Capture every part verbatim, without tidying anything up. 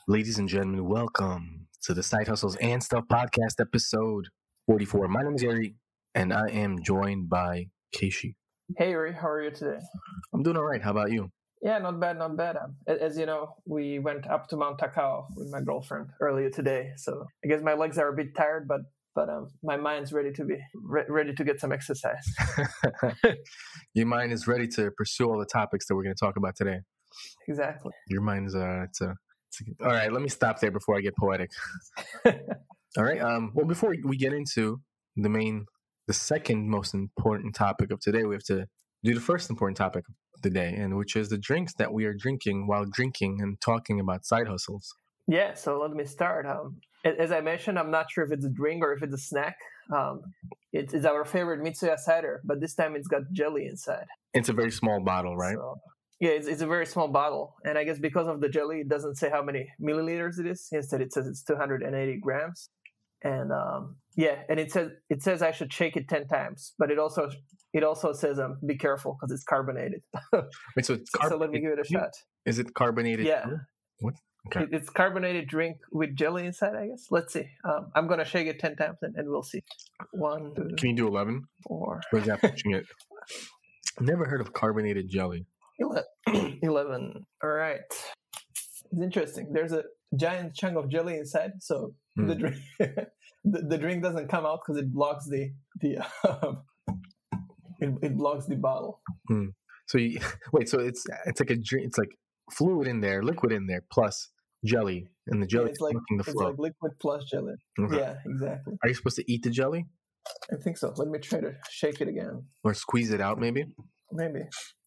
Ladies and gentlemen, welcome to the Side Hustles and Stuff podcast episode forty-four. My name is Yuri, and I am joined by Keishi. Hey, Yuri, how are you today? I'm doing all right. How about you? Yeah, not bad, not bad. Um, a- As you know, we went up to Mount Takao with my girlfriend earlier today, so I guess my legs are a bit tired, but but um, my mind's ready to be re- ready to get some exercise. Your mind is ready to pursue all the topics that we're going to talk about today. Exactly. Your mind is uh, it's a, it's a, all right. Let me stop there before I get poetic. All right. Um. Well, before we get into the main, the second most important topic of today, we have to do the first important topic of the day, and which is the drinks that we are drinking while drinking and talking about side hustles. Yeah, so let me start. Um, a- as I mentioned, I'm not sure if it's a drink or if it's a snack. Um, it's, it's our favorite Mitsuya cider, but this time it's got jelly inside. It's a very small bottle, right? So, yeah, it's, it's a very small bottle, and I guess because of the jelly, it doesn't say how many milliliters it is. Instead, it says it's two hundred eighty grams. And um, yeah, and it says it says I should shake it ten times, but it also it also says um be careful because it's carbonated. Wait, so, it's so, so let me give it a shot. Is it carbonated? Yeah. too? What? Okay. It, it's carbonated drink with jelly inside, I guess. Let's see. Um, I'm gonna shake it ten times and, and we'll see. One, two, Can you do eleven? four, Or is that pushing it? I've never heard of carbonated jelly. ele- eleven. All right. It's interesting. There's a giant chunk of jelly inside, so Hmm. the drink the, the drink doesn't come out because it blocks the the um, it, it blocks the bottle. So you wait. So it's it's like a drink. It's like fluid in there, liquid in there, plus jelly, and the Yeah, jelly it's like blocking the it's flow. like liquid plus jelly. Okay. Yeah, exactly. Are you supposed to eat the jelly I think so. Let me try to shake it again. or squeeze it out? Maybe. Maybe.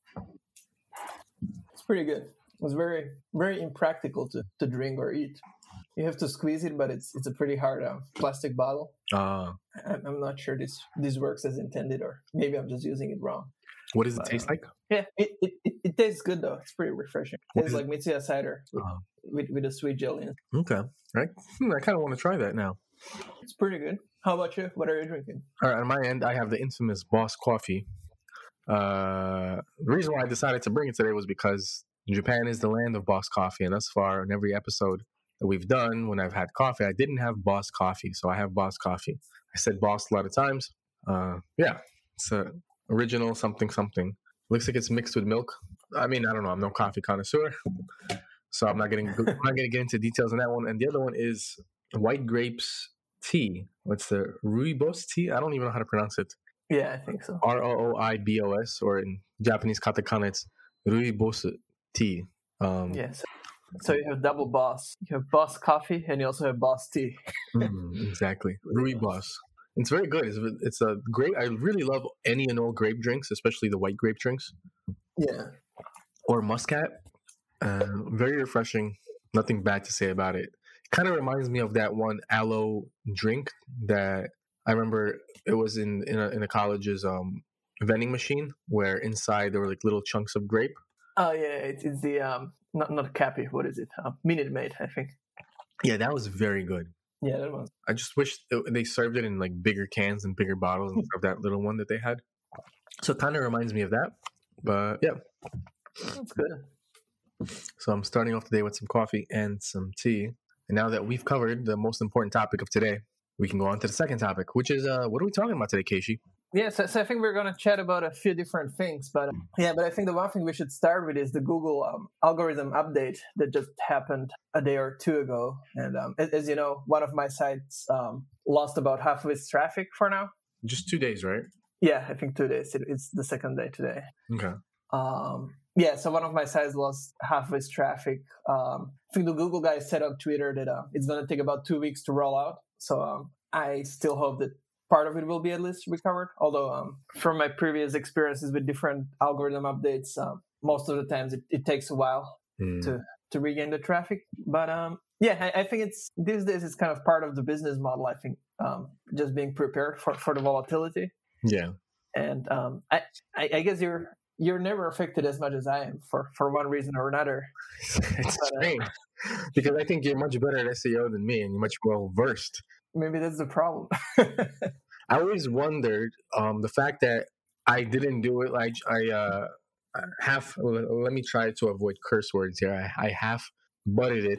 It's pretty good. It's very very impractical to, to drink or eat. You have to squeeze it, but it's it's a pretty hard um, plastic bottle. Uh, I'm, I'm not sure this this works as intended, or maybe I'm just using it wrong. what does it But, taste uh, like? Yeah, it, it, it, it tastes good though. It's pretty refreshing. What It's is like Mitsuya cider with, Uh, with, with a sweet jelly. in it. okay. Right. Hmm, I kind of want to try that now. It's pretty good. How about you? What are you drinking? All right. On my end, I have the infamous Boss Coffee. Uh, the reason why I decided to bring it today was because Japan is the land of Boss Coffee, and thus far in every episode that we've done, when I've had coffee, I didn't have Boss Coffee, so I have Boss Coffee. I said Boss a lot of times. Uh, yeah, it's a original something something. Looks like it's mixed with milk. I mean, I don't know. I'm no coffee connoisseur, so I'm not getting I'm not going to get into details on that one. And the other one is white grapes tea. What's the rooibos tea? I don't even know how to pronounce it. Yeah, I think so. R O O I B O S, or in Japanese katakana, it's rooibos tea. Um, Yes. So you have double boss. You have boss coffee, and you also have boss tea. mm, exactly. Rooibos. It's very good. It's, it's a great. I really love any and all grape drinks, especially the white grape drinks Yeah. or muscat. Uh, very refreshing. Nothing bad to say about it. Kind of reminds me of that one aloe drink that I remember. It was in in a, in a college's um, vending machine where inside there were like little chunks of grape. Oh yeah, it's, it's the um not not Cappy. What is it? Uh, Minute Maid, I think. Yeah, that was very good. Yeah, that was. I just wish it- they served it in like bigger cans and bigger bottles instead of that little one that they had. So it kind of reminds me of that. But yeah, That's good. so I'm starting off today with some coffee and some tea. And now that we've covered the most important topic of today, we can go on to the second topic, which is uh, what are we talking about today, Keishi? Yeah, so, so I think we're going to chat about a few different things, but yeah, but I think the one thing we should start with is the Google um, algorithm update that just happened a day or two ago. And um, as, as you know, one of my sites um, lost about half of its traffic for now. Just two days, right? Yeah, I think two days. It, it's the second day today. Okay. Um, yeah, so one of my sites lost half of its traffic. Um, I think the Google guy said on Twitter that uh, it's going to take about two weeks to roll out. So um, I still hope that part of it will be at least recovered. Although um, from my previous experiences with different algorithm updates, um, most of the times it, it takes a while Mm. to, to regain the traffic. But um, yeah, I, I think it's these days it's kind of part of the business model. I think um, just being prepared for, for the volatility. Yeah. And um, I, I, I guess you're you're never affected as much as I am for, for one reason or another. It's But, uh, strange because I think you're much better at S E O than me, and you're much well versed. Maybe that's the problem. I always wondered um, the fact that I didn't do it. Like I uh, half. Let me try to avoid curse words here. I, I half butted it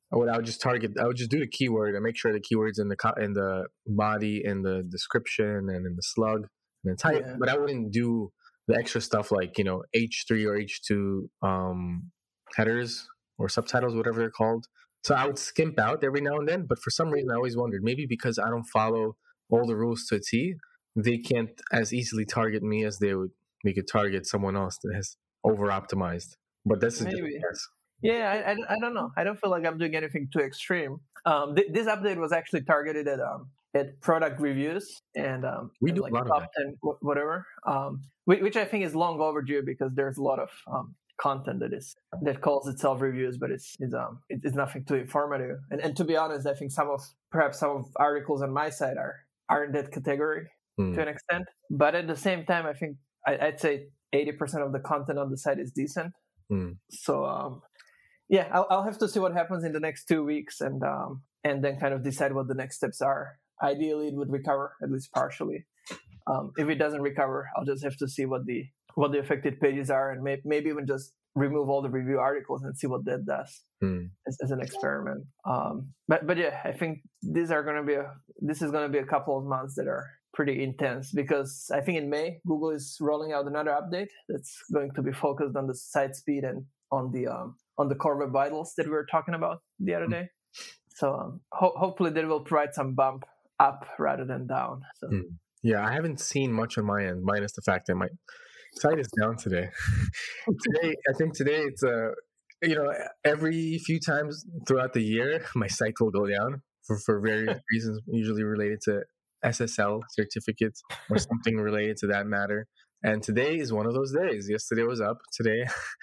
what I would just target, I would just do the keyword and make sure the keywords in the co- in the body, in the description, and in the slug, and then type. Yeah. But I wouldn't do the extra stuff like, you know, H three or H two um, headers or subtitles, whatever they're called. So I would skimp out every now and then. But for some reason, I always wondered, maybe because I don't follow all the rules to a T, they can't as easily target me as they would. They could target someone else that has over optimized. But that's just a Maybe. guess. Yeah, I, I, I don't know. I don't feel like I'm doing anything too extreme. Um, th- this update was actually targeted at um, at product reviews and um, We and do like a lot of top that. ten wh- whatever, um, which, which I think is long overdue because there's a lot of um, content that is that calls itself reviews, but it's it's um it, it's nothing too informative. And and to be honest, I think some of perhaps some of articles on my site are are in that category Hmm. to an extent. But at the same time, I think I, I'd say eighty percent of the content on the site is decent. Hmm. So um, yeah, I'll, I'll have to see what happens in the next two weeks, and um, and then kind of decide what the next steps are. Ideally, it would recover at least partially. Um, if it doesn't recover, I'll just have to see what the what the affected pages are, and may, maybe even just remove all the review articles and see what that does Hmm. as, as an experiment. Um, but but yeah, I think these are going to be a this is going to be a couple of months that are pretty intense because I think in May Google is rolling out another update that's going to be focused on the site speed and on the um, on the core web vitals that we were talking about the other day. So um, ho- hopefully that will provide some bump up rather than down. So Hmm. Yeah, I haven't seen much on my end, minus the fact that my site is down today. today, I think today it's uh, you know, every few times throughout the year, my site will go down for, for various reasons, usually related to S S L certificates or something related to that matter. And today is one of those days. Yesterday was up. Today,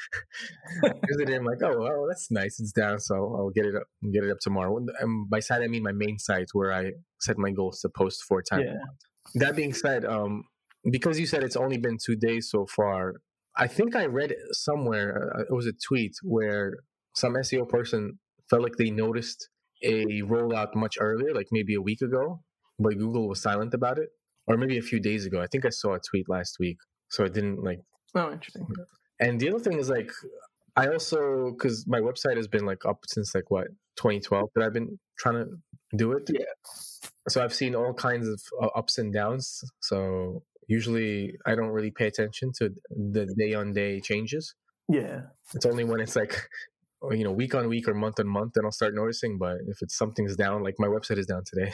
yesterday I'm like, oh well, that's nice. It's down, so I'll get it up. Get it up tomorrow. And by site, I mean my main site where I set my goals to post four times. yeah, That being said, um, because you said it's only been two days so far, I think I read somewhere, uh, it was a tweet where some S E O person felt like they noticed a rollout much earlier, like maybe a week ago, but Google was silent about it, or maybe a few days ago. I think I saw a tweet last week, so I didn't like. oh, interesting. And the other thing is like, I also, because my website has been like up since like what twenty twelve that I've been trying to do it. Yeah. So I've seen all kinds of uh, ups and downs. So usually I don't really pay attention to the day on day changes. Yeah, It's only when it's like, you know, week on week or month on month, then I'll start noticing. But if it's something's down, like my website is down today,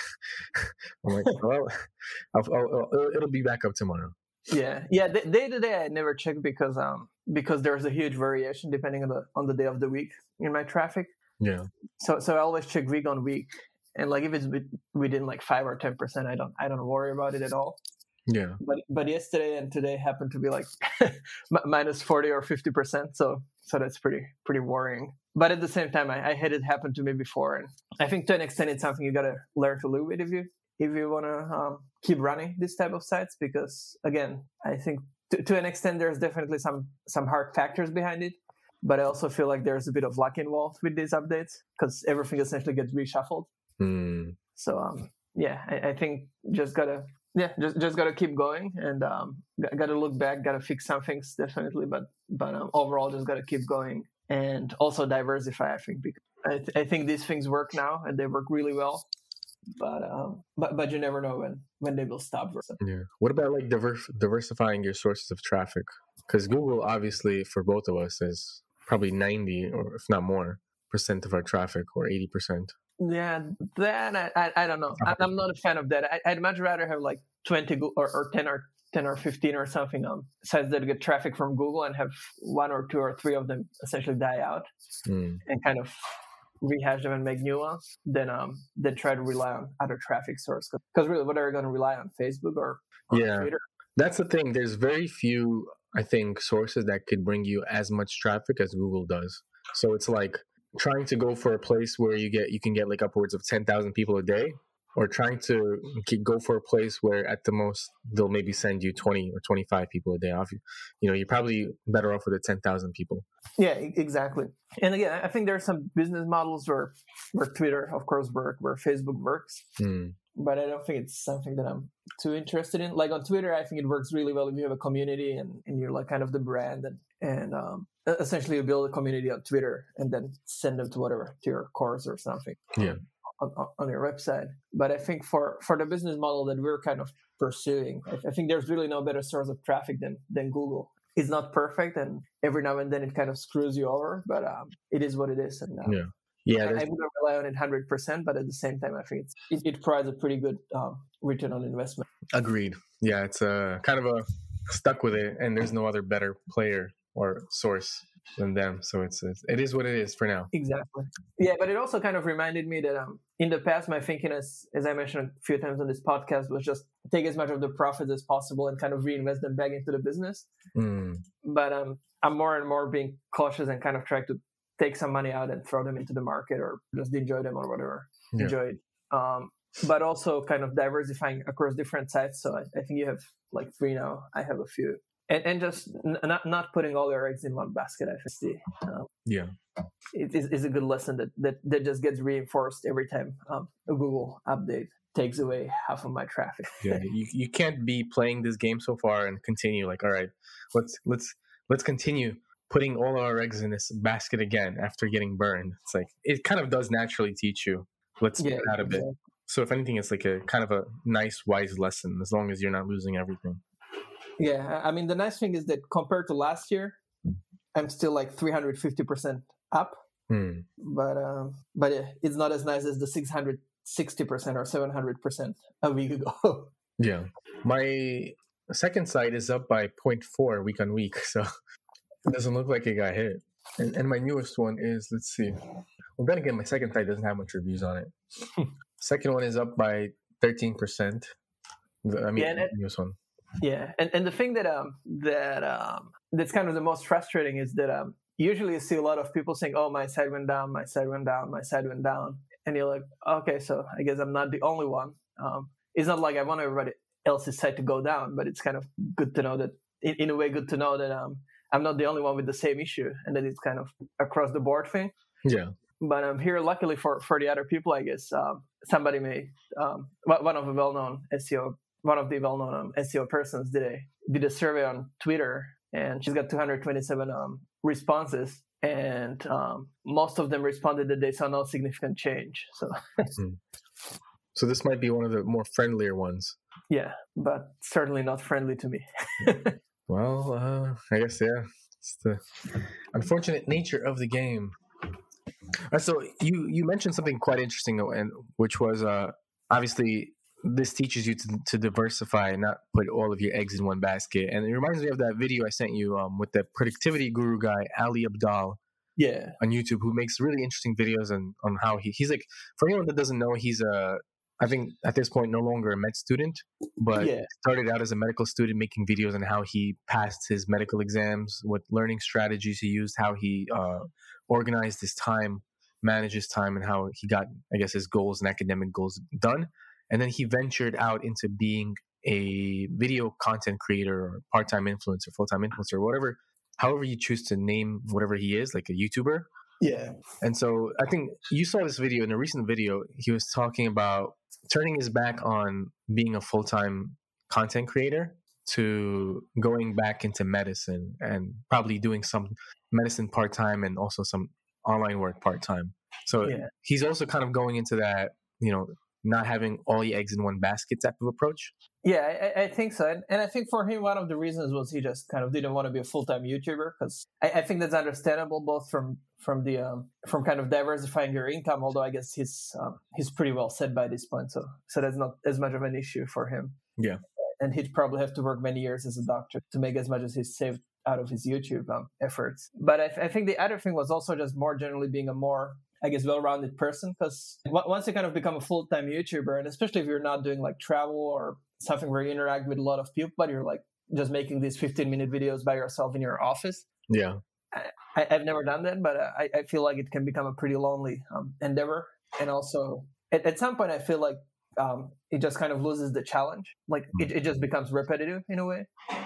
I'm like, well, I'll, I'll, I'll, it'll be back up tomorrow. yeah, yeah. Day day to day, I never check because um because there's a huge variation depending on the on the day of the week in my traffic. Yeah. So so I always check week on week, and like if it's with- within like five or ten percent, I don't I don't worry about it at all. Yeah. But but yesterday and today happened to be like mi- minus forty or fifty percent. So so that's pretty pretty worrying. But at the same time, I, I had it happen to me before, and I think to an extent it's something you gotta learn to live with if you if you wanna um, keep running this type of sites. Because again, I think to, to an extent there's definitely some some hard factors behind it. But I also feel like there's a bit of luck involved with these updates because everything essentially gets reshuffled. Mm. So um, yeah, I, I think just gotta yeah just just gotta keep going and um, g- gotta look back, gotta fix some things definitely, but but um, overall just gotta keep going and also diversify. I think because I, th- I think these things work now and they work really well, but um, but but you never know when when they will stop. So, Yeah. What about like diver- diversifying your sources of traffic? Because Google, obviously, for both of us, is probably ninety or if not more percent of our traffic, or eighty percent. yeah, that I, I I don't know. I, I'm not a fan of that. I, I'd much rather have like twenty Goo- or, or ten or ten or fifteen or something um sites that get traffic from Google and have one or two or three of them essentially die out Mm. and kind of rehash them and make new ones. Then um then try to rely on other traffic source because really, what are you going to rely on? Facebook or, or Yeah. Twitter? That's the thing. There's very few, I think, sources that could bring you as much traffic as Google does. So it's like trying to go for a place where you get you can get like upwards of ten thousand people a day, or trying to ke- go for a place where at the most they'll maybe send you twenty or twenty-five people a day off. You You know, you're probably better off with the ten thousand people. Yeah, e- exactly. And again, I think there are some business models where where Twitter, of course, work, where Facebook works. Mm. but I don't think it's something that I'm too interested in. Like on Twitter, I think it works really well if you have a community and, and you're like kind of the brand, and, and um, essentially you build a community on Twitter and then send them to whatever, to your course or something. Yeah. On, on your website. But I think for, for the business model that we're kind of pursuing, I, I think there's really no better source of traffic than, than Google. It's not perfect, and every now and then it kind of screws you over, but um, it is what it is. And um, Yeah. Yeah, I, I wouldn't rely on it one hundred percent, but at the same time, I think it's, it, it provides a pretty good um, return on investment. agreed. Yeah, it's a kind of a stuck with it, and there's no other better player or source than them. So it's, it's it is what it is for now. Exactly. Yeah, but it also kind of reminded me that um, in the past, my thinking, as as I mentioned a few times on this podcast, was just take as much of the profits as possible and kind of reinvest them back into the business. Mm. But um, I'm more and more being cautious and kind of trying to take some money out and throw them into the market, or just enjoy them or whatever. Yeah. Enjoy it. Um, but also kind of diversifying across different sites. So I, I think you have like three now. I have a few. And, and just n- not not putting all your eggs in one basket, I think. Um, Yeah. it is, is a good lesson that, that, that just gets reinforced every time um, a Google update takes away half of my traffic. Yeah. You you can't be playing this game so far and continue like, all right, let's let's let's continue putting all our eggs in this basket again after getting burned. It's like it kind of does naturally teach you. Let's Yeah, get out a bit. exactly. So if anything, it's like a kind of a nice, wise lesson, as long as you're not losing everything. Yeah, I mean, the nice thing is that compared to last year, I'm still like three hundred fifty percent up. Hmm. But um, but yeah, it's not as nice as the six hundred sixty percent or seven hundred percent a week ago. Yeah. My second site is up by zero point four week on week, so it doesn't look like it got hit. And, and my newest one is, let's see. Well, then again, my second site doesn't have much reviews on it. Second one is up by thirteen percent. I mean, Yeah, and it- newest one. Yeah, and and the thing that um that um that's kind of the most frustrating is that um usually you see a lot of people saying, "Oh, my site went down, my site went down, my site went down," and you're like, "Okay, so I guess I'm not the only one." Um, it's not like I want everybody else's site to go down, but it's kind of good to know that, in, in a way, good to know that um I'm not the only one with the same issue, and that it's kind of across the board thing. Yeah. But um, here, luckily for, for the other people, I guess um, somebody may um, one of the well-known S E O, one of the well-known um, S E O persons did a did a survey on Twitter, and she's got two hundred twenty-seven um, responses, and um, most of them responded that they saw no significant change. So Hmm. So this might be one of the more friendlier ones. yeah, but certainly not friendly to me. Well, uh, I guess yeah. It's the unfortunate nature of the game. Uh, so you you mentioned something quite interesting, and which was uh, obviously this teaches you to, to diversify and not put all of your eggs in one basket. And it reminds me of that video I sent you um, with the productivity guru guy Ali Abdaal Yeah, on YouTube, who makes really interesting videos on on how he he's like, for anyone that doesn't know, he's a I think at this point no longer a med student, but yeah, started out as a medical student making videos on how he passed his medical exams, what learning strategies he used, how he uh, organized his time, managed his time, and how he got, I guess, his goals and academic goals done. And then he ventured out into being a video content creator or part-time influencer, full-time influencer, whatever, however you choose to name whatever he is, like a YouTuber. yeah, And so I think you saw this video, in a recent video, he was talking about turning his back on being a full-time content creator to going back into medicine and probably doing some medicine part-time and also some online work part-time. So yeah. he's also kind of going into that, you know, not having all your eggs in one basket type of approach. Yeah, I, I think so. And, and I think for him, one of the reasons was he just kind of didn't want to be a full-time YouTuber, because I, I think that's understandable, both from from the um, from kind of diversifying your income. Although I guess he's um, he's pretty well set by this point, so so that's not as much of an issue for him. Yeah. And he'd probably have to work many years as a doctor to make as much as he's saved out of his YouTube um, efforts. But I, th- I think the other thing was also just more generally being a more, I guess, well-rounded person, because once you kind of become a full-time YouTuber, and especially if you're not doing like travel or something where you interact with a lot of people, but you're like just making these fifteen-minute videos by yourself in your office. Yeah. I, I've never done that, but I, I feel like it can become a pretty lonely um, endeavor. And also, at, at some point, I feel like um, it just kind of loses the challenge. Like it, it just becomes repetitive in a way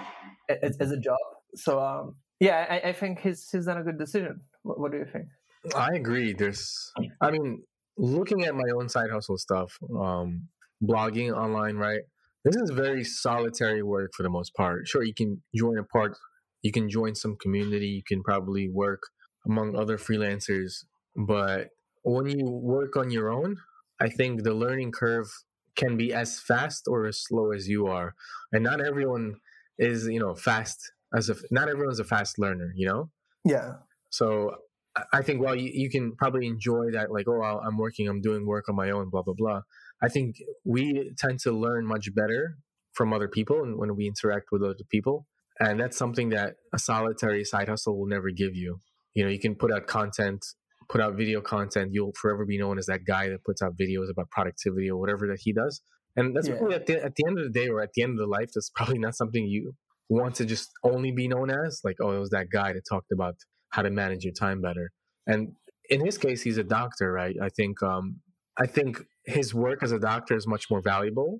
as, as a job. So um, yeah, I, I think he's he's done a good decision. What, what do you think? I agree. There's, I mean, looking at my own side hustle stuff, um, blogging online, right? This is very solitary work for the most part. Sure, you can join a part, you can join some community, you can probably work among other freelancers, but when you work on your own, I think the learning curve can be as fast or as slow as you are. And not everyone is, you know, fast as a, not everyone's a fast learner, you know? Yeah. So I I think while you, you can probably enjoy that, like, oh, I'll- I'm working, I'm doing work on my own, blah, blah, blah. I think we tend to learn much better from other people and when we interact with other people. And that's something that a solitary side hustle will never give you. You know, you can put out content, put out video content. You'll forever be known as that guy that puts out videos about productivity or whatever that he does. And that's Yeah. probably at the, at the end of the day or at the end of the life, that's probably not something you want to just only be known as. Like, oh, it was that guy that talked about how to manage your time better. And in his case, he's a doctor, right? I think, um, I think his work as a doctor is much more valuable.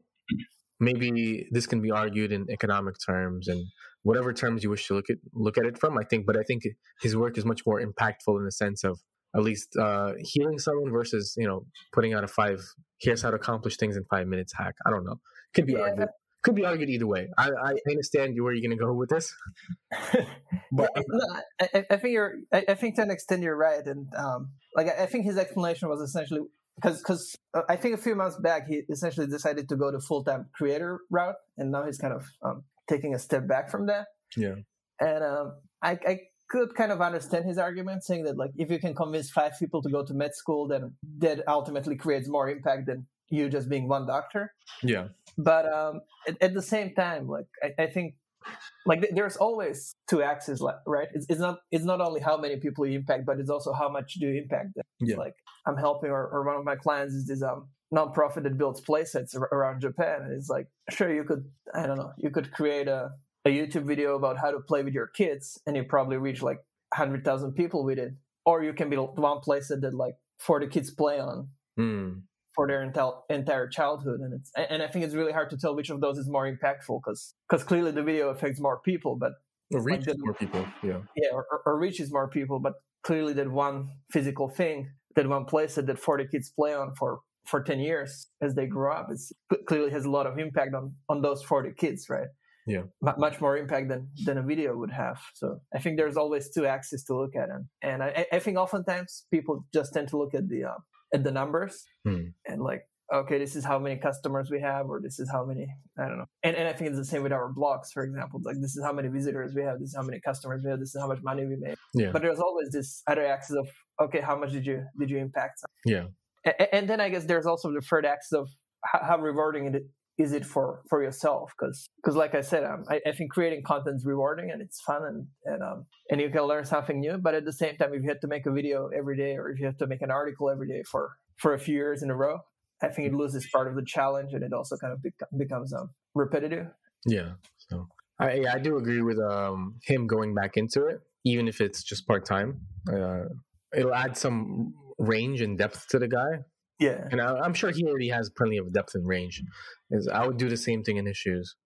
Maybe this can be argued in economic terms and whatever terms you wish to look at look at it from. I think, but I think his work is much more impactful in the sense of at least uh, healing someone versus you know putting out a five here's how to accomplish things in five minutes hack. I don't know. Could be Yeah. argued. Could be argued either way. I, I understand where you're going to go with this, but Yeah, no, I, I- I think you're. I, I think to an extent you're right, and um, like I I think his explanation was essentially because because I think a few months back he essentially decided to go the full time creator route, and now he's kind of um, taking a step back from that. yeah, And um, I, I could kind of understand his argument, saying that like if you can convince five people to go to med school, then that ultimately creates more impact than you just being one doctor. yeah, But um, at, at the same time, like I, I think, like th- there's always two axes, li- right? It's, it's not it's not only how many people you impact, but it's also how much do you impact them. It's Yeah. like I'm helping, or, or one of my clients is this um nonprofit that builds playsets ar- around Japan, and it's like sure you could I don't know you could create a a YouTube video about how to play with your kids, and you probably reach like one hundred thousand people with it, or you can build one playset that like forty kids play on mm. for their entire entire childhood, and it's and I think it's really hard to tell which of those is more impactful because because clearly the video affects more people, but Or reach like the- more people. Yeah, yeah, or, or- or reaches more people, but clearly that one physical thing, that one place that, that forty kids play on for for ten years as they grow up, it's clearly has a lot of impact on on those forty kids, right? Yeah. M- much more impact than than a video would have. So I think there's always two axes to look at, and and I, I think oftentimes people just tend to look at the uh, at the numbers Hmm. and like, okay, this is how many customers we have, or this is how many, I don't know. And and I think it's the same with our blogs, for example. Like this is how many visitors we have, this is how many customers we have, this is how much money we made. Yeah. But there's always this other axis of, okay, how much did you did you impact? Yeah. And, and then I guess there's also the third axis of how, how rewarding it is it for for yourself, because because like I said, um, I, I think creating content is rewarding and it's fun, and and um and you can learn something new. But at the same time, if you have to make a video every day, or if you have to make an article every day for for a few years in a row, I think it loses part of the challenge, and it also kind of bec- becomes um repetitive. Yeah. So I yeah, I do agree with um him going back into it, even if it's just part time. Uh, it'll add some range and depth to the guy. Yeah, And I, I'm sure he already has plenty of depth and range. Is I would do the same thing in his shoes.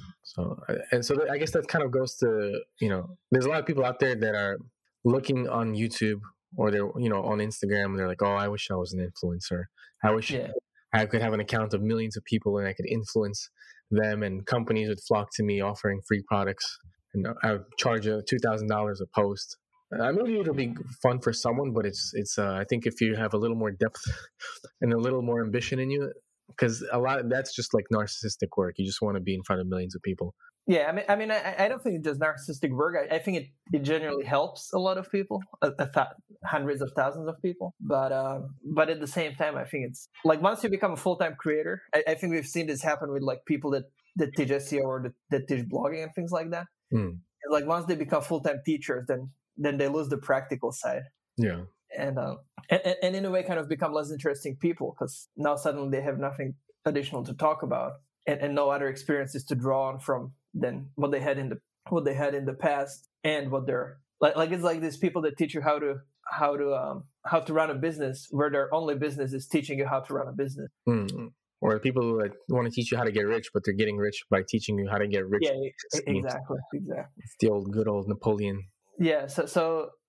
So and so I guess that kind of goes to you know, there's a lot of people out there that are looking on YouTube or they're you know on Instagram and they're like, oh, I wish I was an influencer. I wish yeah, I could have an account of millions of people and I could influence them, and companies would flock to me offering free products, and I would charge a two thousand dollars a post. Uh, maybe it'll be fun for someone, but it's it's. Uh, I think if you have a little more depth and a little more ambition in you, because a lot that's just like narcissistic work. You just want to be in front of millions of people. yeah. I mean, I mean, I, I don't think it's just narcissistic work. I, I think it, it generally helps a lot of people, a, a th- hundreds of thousands of people. But um, but at the same time, I think it's like once you become a full time creator, I, I think we've seen this happen with like people that that teach S E O or that, that teach blogging and things like that. Mm. Like once they become full time teachers, then then they lose the practical side. Yeah, And, um, and and in a way kind of become less interesting people, because now suddenly they have nothing additional to talk about, and, and no other experiences to draw on from than what they had in the what they had in the past, and what they're like like it's like these people that teach you how to how to um how to run a business, where their only business is teaching you how to run a business. mm. Or people who like, want to teach you how to get rich, but they're getting rich by teaching you how to get rich. Yeah, e- exactly, exactly. It's the old good old Napoleon. Yeah, so so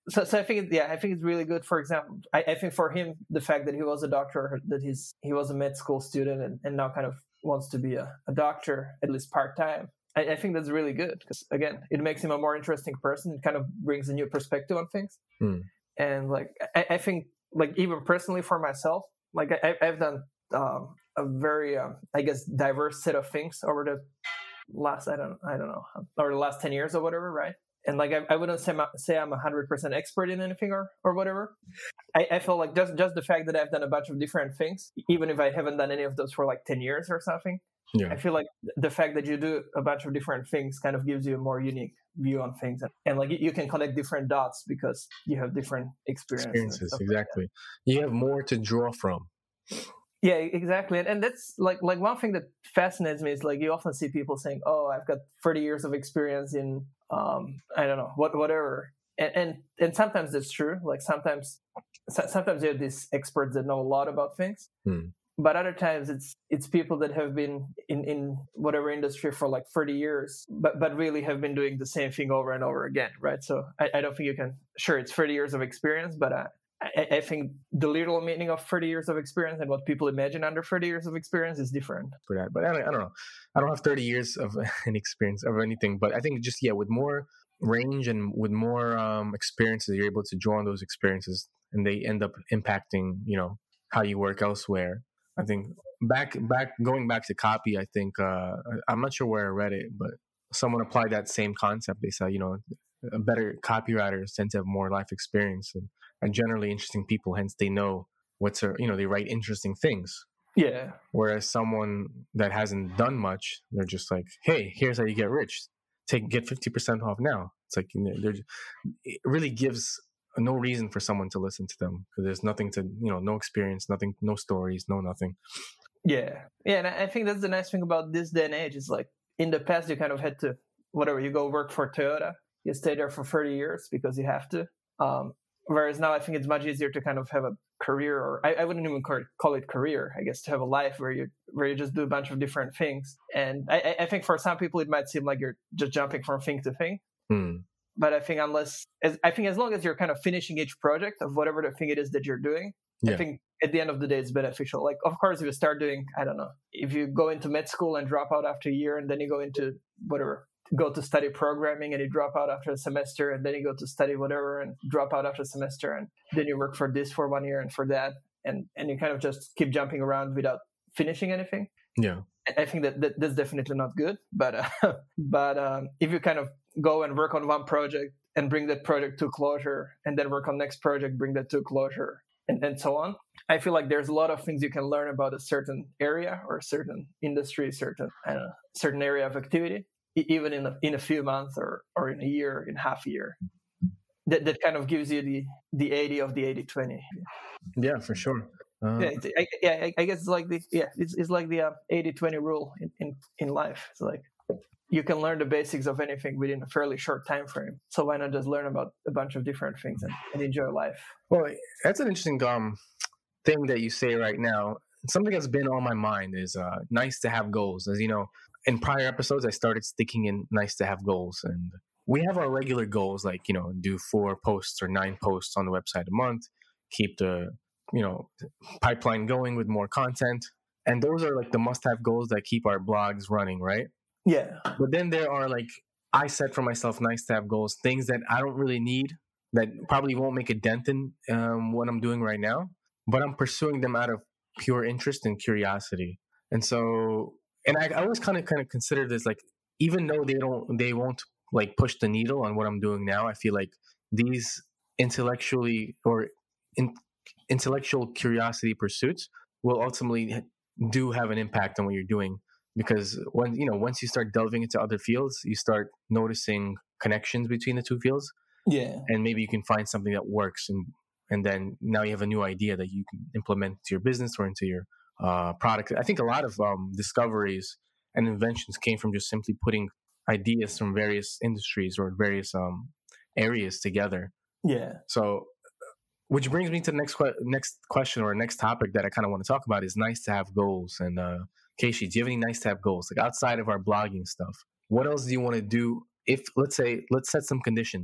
so, so I think it, yeah, I think it's really good. For example, I, I think for him, the fact that he was a doctor, that he's he was a med school student, and, and now kind of wants to be a, a doctor at least part time. I, I think that's really good because again, it makes him a more interesting person. It kind of brings a new perspective on things. Hmm. And like I, I think, like even personally for myself, like I, I've done um, a very, um, I guess, diverse set of things over the last I don't I don't know or the last ten years or whatever, right? And like I, I wouldn't say, my, say I'm a hundred percent expert in anything or, or whatever. I, I feel like just just the fact that I've done a bunch of different things, even if I haven't done any of those for like ten years or something, Yeah. I feel like the fact that you do a bunch of different things kind of gives you a more unique view on things, and, and like you, you can connect different dots because you have different experiences. Experiences, exactly. Like you have more to draw from. Yeah, exactly. And, and that's like like one thing that fascinates me is like you often see people saying, "Oh, I've got thirty years of experience in um, I don't know what whatever," and and, and sometimes that's true. Like sometimes sometimes you have these experts that know a lot about things. Hmm. But other times it's it's people that have been in, in whatever industry for like thirty years, but, but really have been doing the same thing over and over again, right? So I, I don't think you can, sure, it's thirty years of experience, but uh, I, I think the literal meaning of thirty years of experience and what people imagine under thirty years of experience is different. For that, but I don't, I don't know. I don't have thirty years of an experience of anything, but I think just, yeah, with more range and with more um, experiences, you're able to draw on those experiences and they end up impacting, you know, how you work elsewhere. I think back back going back to copy, I think uh, I'm not sure where I read it, but someone applied that same concept. They said, you know, better copywriters tend to have more life experience and are generally interesting people. Hence, they know what's a, you know, they write interesting things. Yeah. Whereas someone that hasn't done much, they're just like, hey, here's how you get rich. Take get fifty percent off now. It's like, you know, they're, it really gives no reason for someone to listen to them because there's nothing to, you know, no experience, nothing, no stories, no nothing. Yeah. Yeah. And I think that's the nice thing about this day and age is like in the past, you kind of had to, whatever, you go work for Toyota, you stay there for thirty years because you have to. Um, whereas now I think it's much easier to kind of have a career, or I, I wouldn't even call it career, I guess, to have a life where you where you just do a bunch of different things. And I, I think for some people, it might seem like you're just jumping from thing to thing. Hmm. But I think unless, as, I think as long as you're kind of finishing each project of whatever the thing it is that you're doing, yeah. I think at the end of the day, it's beneficial. Like, of course, if you start doing, I don't know, if you go into med school and drop out after a year and then you go into whatever, go to study programming and you drop out after a semester and then you go to study whatever and drop out after a semester and then you work for this for one year and for that. And, and you kind of just keep jumping around without finishing anything. Yeah. I think that, that that's definitely not good. But, uh, but um, if you kind of go and work on one project and bring that project to closure and then work on next project, bring that to closure and, and so on. I feel like there's a lot of things you can learn about a certain area or a certain industry, certain, I don't know, certain area of activity, even in a, in a few months or, or in a year, in half a year. That that kind of gives you the, the eighty of the eighty twenty. Yeah, for sure. Uh, yeah, I, yeah, I guess it's like the yeah, it's it's like the uh, eighty twenty rule in, in, in life. It's like you can learn the basics of anything within a fairly short time frame. So why not just learn about a bunch of different things and, and enjoy life? Well, that's an interesting um thing that you say right now. Something that's been on my mind is uh, nice to have goals. As you know, in prior episodes, I started sticking in nice to have goals, and we have our regular goals, like, you know, do four posts or nine posts on the website a month, keep the, you know, pipeline going with more content. And those are like the must-have goals that keep our blogs running, right? Yeah. But then there are like, I set for myself nice to have goals, things that I don't really need, that probably won't make a dent in um, what I'm doing right now, but I'm pursuing them out of pure interest and curiosity. And so, and I, I always kind of kind of consider this like, even though they don't, they won't like push the needle on what I'm doing now, I feel like these intellectually or in, intellectual curiosity pursuits will ultimately do have an impact on what you're doing. Because when, you know, once you start delving into other fields, you start noticing connections between the two fields. Yeah. And maybe you can find something that works, and and then now you have a new idea that you can implement to your business or into your uh, product. I think a lot of um, discoveries and inventions came from just simply putting ideas from various industries or various um, areas together. Yeah. So, which brings me to the next que- next question or next topic that I kind of want to talk about is nice to have goals. And uh, Keishi, do you have any nice to have goals? Like outside of our blogging stuff, what else do you want to do? If, let's say, let's set some conditions.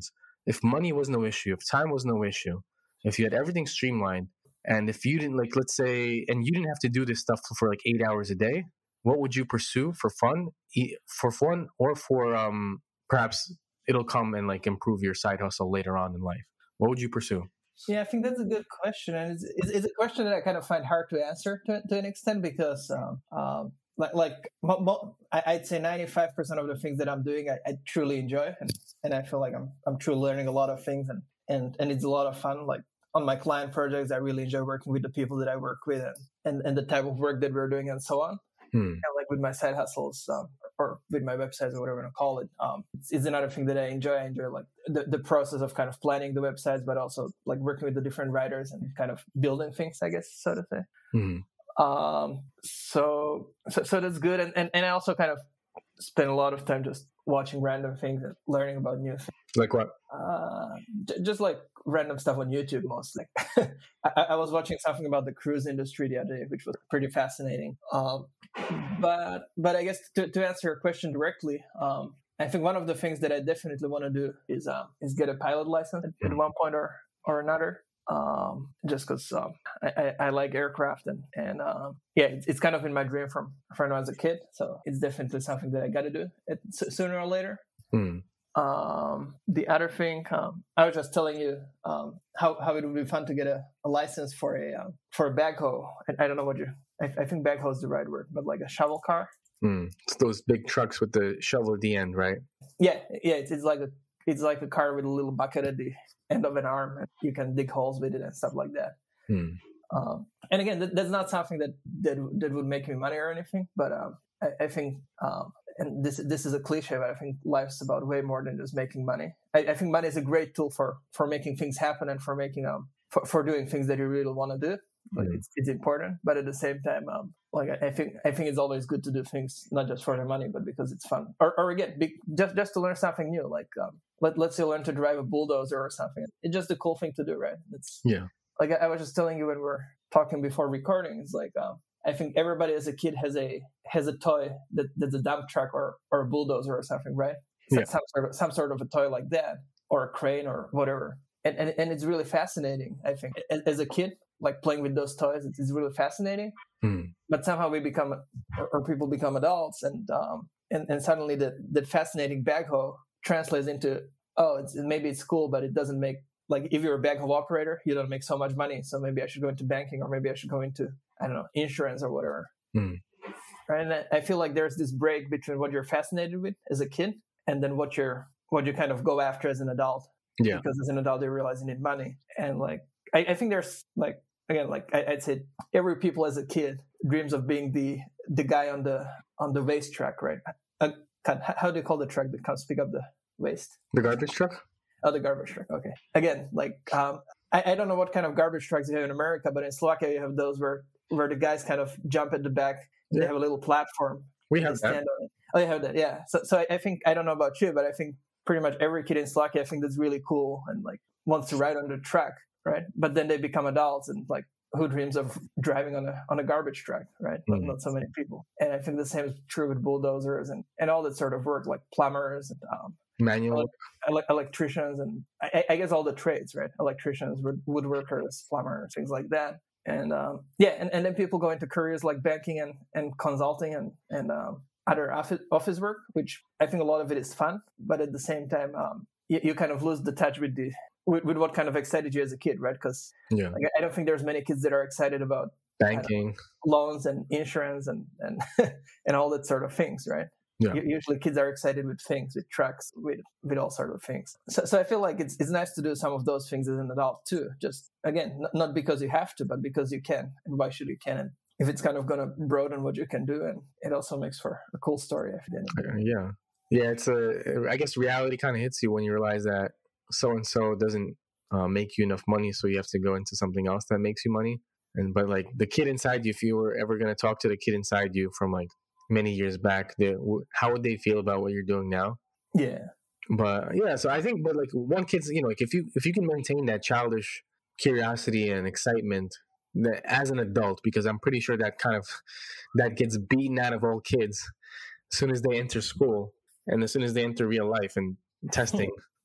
if money was no issue, if time was no issue, if you had everything streamlined, and if you didn't like, let's say, and you didn't have to do this stuff for, for like eight hours a day, what would you pursue for fun, e- for fun, or for um perhaps it'll come and like improve your side hustle later on in life? What would you pursue? Yeah, I think that's a good question, and it's, it's, it's a question that I kind of find hard to answer to, to an extent because, um, um, like, like mo- mo- I'd say ninety-five percent of the things that I'm doing, I, I truly enjoy, and, and I feel like I'm I'm truly learning a lot of things, and, and, and it's a lot of fun. Like on my client projects, I really enjoy working with the people that I work with, and, and, and the type of work that we're doing, and so on. Hmm. And like with my side hustles, um, or with my websites or whatever you want to call it, um, it's, it's another thing that I enjoy. I enjoy like the, the process of kind of planning the websites, but also like working with the different writers and kind of building things, I guess, so to say. Hmm. Um, so, so, so that's good. And, and, and I also kind of spend a lot of time just watching random things and learning about new things. Like what? Uh, j- just like random stuff on YouTube mostly. I, I was watching something about the cruise industry the other day, which was pretty fascinating. Um, but but I guess to, to answer your question directly, um, I think one of the things that I definitely want to do is um, is get a pilot license at, at one point or or another. Um, just because um, I, I, I like aircraft and and um, yeah, it's, it's kind of in my dream from from when I was a kid. So it's definitely something that I got to do it, sooner or later. Hmm. Um, the other thing, um, I was just telling you um, how, how it would be fun to get a, a license for a um, for a backhoe. I, I don't know what you. I, I think backhoe is the right word, but like a shovel car. Mm. It's those big trucks with the shovel at the end, right? Yeah, yeah. It's, it's like a it's like a car with a little bucket at the end of an arm, and you can dig holes with it and stuff like that. Mm. Um, and again, that, that's not something that, that that would make me money or anything, but um, I, I think. Um, and this this is a cliche, but I think life's about way more than just making money. I, I think money is a great tool for, for making things happen and for making um for, for doing things that you really want to do. Like mm-hmm. it's it's important, but at the same time, um, like I, I think I think it's always good to do things not just for the money, but because it's fun. Or or again, be, just just to learn something new. Like um, let let's say learn to drive a bulldozer or something. It's just a cool thing to do, right? It's yeah. Like I, I was just telling you when we we're talking before recording. It's like um. I think everybody as a kid has a has a toy that, that's a dump truck or, or a bulldozer or something, right? So yeah. some sort of some sort of a toy like that, or a crane or whatever. And and, and it's really fascinating, I think. As, as a kid, like playing with those toys, it's, it's really fascinating. Mm. But somehow we become or, or people become adults, and um and, and suddenly that that fascinating backhoe translates into oh, it's maybe it's cool, but it doesn't make. Like if you're a backhoe operator, you don't make so much money. So maybe I should go into banking, or maybe I should go into, I don't know, insurance or whatever. Mm. Right? And I feel like there's this break between what you're fascinated with as a kid and then what you're what you kind of go after as an adult. Yeah. Because as an adult, you realize you need money. And like I, I think there's like again, like I, I'd say every people as a kid dreams of being the the guy on the on the waste truck, right? Uh, how do you call the truck that comes pick up the waste? The garbage truck? Oh, the garbage truck. Okay. Again, like um, I, I don't know what kind of garbage trucks you have in America, but in Slovakia you have those where, where the guys kind of jump at the back. And yeah. They have a little platform. We have that. On it. Oh, you have that. Yeah. So, so I, I think I don't know about you, but I think pretty much every kid in Slovakia I think that's really cool and like wants to ride on the truck, right? But then they become adults and like who dreams of driving on a on a garbage truck, right? Mm-hmm. Not, not so many people. And I think the same is true with bulldozers and, and all that sort of work, like plumbers and um, manual ele- electricians and I, I guess all the trades, right? Electricians, woodworkers, plumbers, things like that. And um, yeah, and, and then people go into careers like banking and, and consulting and and um, other office, office work, which I think a lot of it is fun, but at the same time, um, you, you kind of lose the touch with the with, with what kind of excited you as a kid, right? Because yeah. like, I don't think there's many kids that are excited about banking, loans, and insurance, and and and all that sort of things, right? Yeah. Usually kids are excited with things, with trucks, with, with all sort of things. So, so I feel like it's it's nice to do some of those things as an adult too. Just, again, n- not because you have to, but because you can. And why should you can? And if it's kind of going to broaden what you can do, and it also makes for a cool story. At the end of the day. Yeah. Yeah, it's a, I guess reality kind of hits you when you realize that so-and-so doesn't uh, make you enough money, so you have to go into something else that makes you money. And But like the kid inside you, if you were ever going to talk to the kid inside you from like many years back, they, how would they feel about what you're doing now? Yeah. But yeah, so I think, but like one kid's, you know, like if you if you can maintain that childish curiosity and excitement that, as an adult, because I'm pretty sure that kind of that gets beaten out of all kids as soon as they enter school and as soon as they enter real life and testing.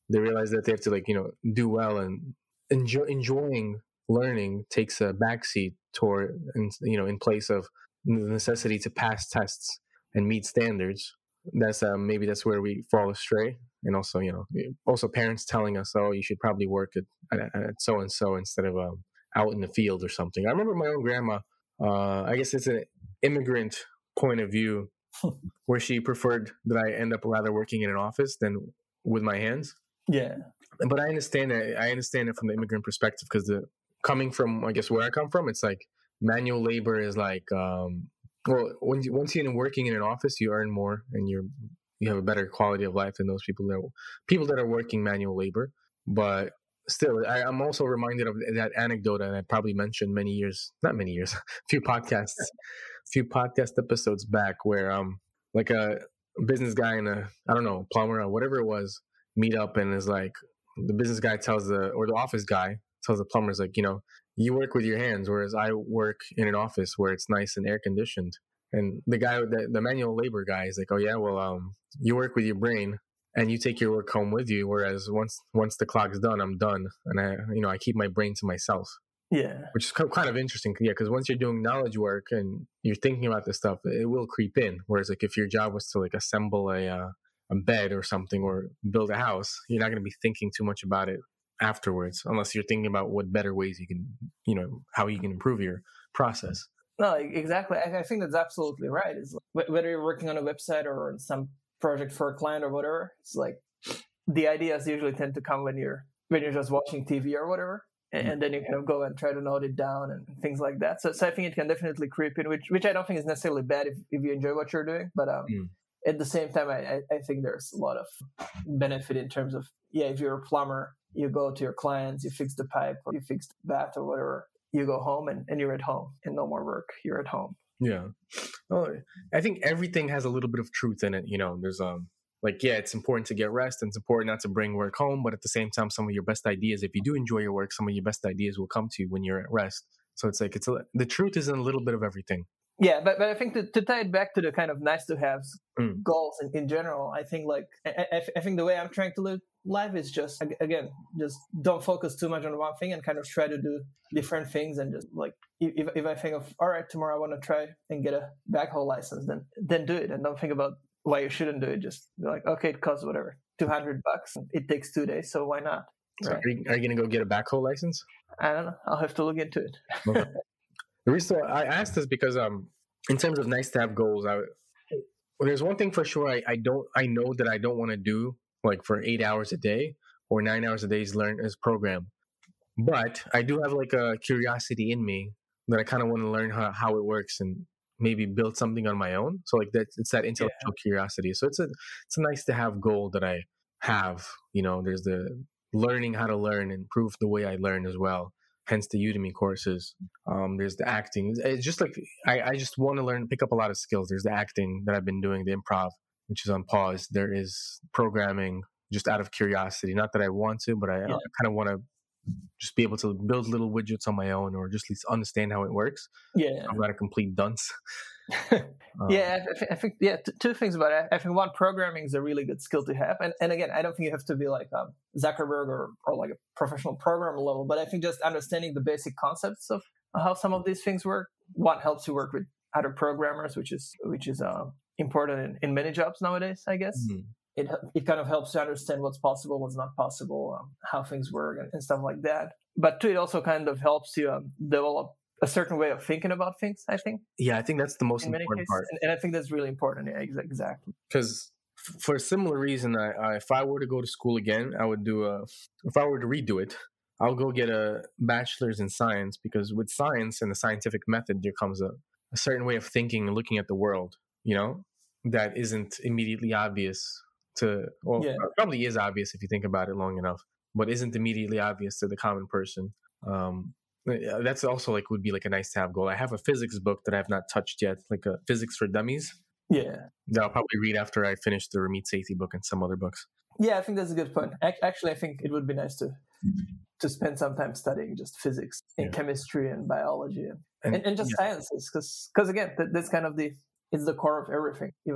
they realize that they have to like you know do well, and enjoy enjoying learning takes a backseat toward, and you know, in place of the necessity to pass tests and meet standards. That's um, maybe that's where we fall astray. And also, you know, also parents telling us, oh, you should probably work at, at, at so and so instead of um, out in the field or something. I remember my own grandma. Uh, I guess it's an immigrant point of view where she preferred that I end up rather working in an office than with my hands. Yeah. But I understand it. I understand it from the immigrant perspective, because the coming from, I guess, where I come from, it's like manual labor is like, um, well, when you, once you're working in an office, you earn more and you're you have a better quality of life than those people that people that are working manual labor. But still, I, I'm also reminded of that anecdote that I probably mentioned many years, not many years, a few podcasts, a few podcast episodes back, where um, like a business guy and a I don't know plumber or whatever it was meet up, and is like the business guy tells the or the office guy tells the plumbers, like, you know, you work with your hands, whereas I work in an office where it's nice and air conditioned. And the guy, the, the manual labor guy, is like, oh yeah, well, um, you work with your brain and you take your work home with you. Whereas once once the clock's done, I'm done, and I, you know, I keep my brain to myself. Yeah, which is kind of interesting. Yeah, because once you're doing knowledge work and you're thinking about this stuff, it will creep in. Whereas like if your job was to like assemble a uh, a bed or something, or build a house, you're not going to be thinking too much about it afterwards, unless you're thinking about what better ways you can, you know, how you can improve your process. No, exactly. I, I think that's absolutely right. It's like, whether you're working on a website or on some project for a client or whatever, it's like the ideas usually tend to come when you're when you're just watching T V or whatever, and, mm. and then you kind of go and try to note it down and things like that. So, so I think it can definitely creep in, which which I don't think is necessarily bad if, if you enjoy what you're doing, but um, mm. at the same time, I, I think there's a lot of benefit in terms of, yeah, if you're a plumber, you go to your clients, you fix the pipe or you fix the bath or whatever. You go home and, and you're at home, and no more work. You're at home. Yeah. Well, I think everything has a little bit of truth in it. You know, there's um like, yeah, it's important to get rest, and it's important not to bring work home. But at the same time, some of your best ideas, if you do enjoy your work, some of your best ideas will come to you when you're at rest. So it's like, it's a, the truth is in a little bit of everything. Yeah, but, but I think to, to tie it back to the kind of nice to have mm. goals in, in general, I think like, I, I, I think the way I'm trying to live life is just, again, just don't focus too much on one thing and kind of try to do different things. And just like, if if I think of, all right, tomorrow I want to try and get a backhoe license, then then do it. And don't think about why you shouldn't do it. Just be like, okay, it costs whatever, two hundred bucks. It takes two days, so why not? So right? Are you, are you going to go get a backhoe license? I don't know. I'll have to look into it. Okay. The reason I asked this because um, in terms of nice to have goals, I, well, there's one thing for sure I, I don't I know that I don't want to do like for eight hours a day or nine hours a day is learn as program. But I do have like a curiosity in me that I kind of want to learn how, how it works and maybe build something on my own. So like that, it's that intellectual yeah. curiosity. So it's a it's a nice to have goal that I have. You know, there's the learning how to learn and improve the way I learn as well. Hence the Udemy courses. Um, there's the acting. It's just like I, I just want to learn, pick up a lot of skills. There's the acting that I've been doing, the improv, which is on pause. There is programming, just out of curiosity. Not that I want to, but I, yeah. I kind of want to just be able to build little widgets on my own, or just at least understand how it works. Yeah, I'm not a complete dunce. um, yeah, I, th- I think yeah. T- two things about it. I think one, programming is a really good skill to have, and and again, I don't think you have to be like um, Zuckerberg or or like a professional programmer level, but I think just understanding the basic concepts of how some of these things work. One, helps you work with other programmers, which is which is uh, important in, in many jobs nowadays, I guess. Mm-hmm. It it kind of helps you understand what's possible, what's not possible, um, how things work, and, and stuff like that. But two, it also kind of helps you um, develop a certain way of thinking about things, I think. Yeah, I think that's the most important cases. part. And, and I think that's really important. Yeah, exactly. Because f- for a similar reason, I, I, if I were to go to school again, I would do a, if I were to redo it, I'll go get a bachelor's in science, because with science and the scientific method, there comes a, a certain way of thinking and looking at the world, you know, that isn't immediately obvious to, well, yeah. probably is obvious if you think about it long enough, but isn't immediately obvious to the common person. Um, that's also like would be like a nice to have goal. I have a physics book that I have not touched yet, like a Physics for Dummies. Yeah, that I'll probably read after I finish the Ramit Sethi book and some other books. Yeah, I think that's a good point. Actually, I think it would be nice to mm-hmm. to spend some time studying just physics and yeah. chemistry and biology and and, and just yeah. sciences, because because again, that, that's kind of the it's the core of everything. Even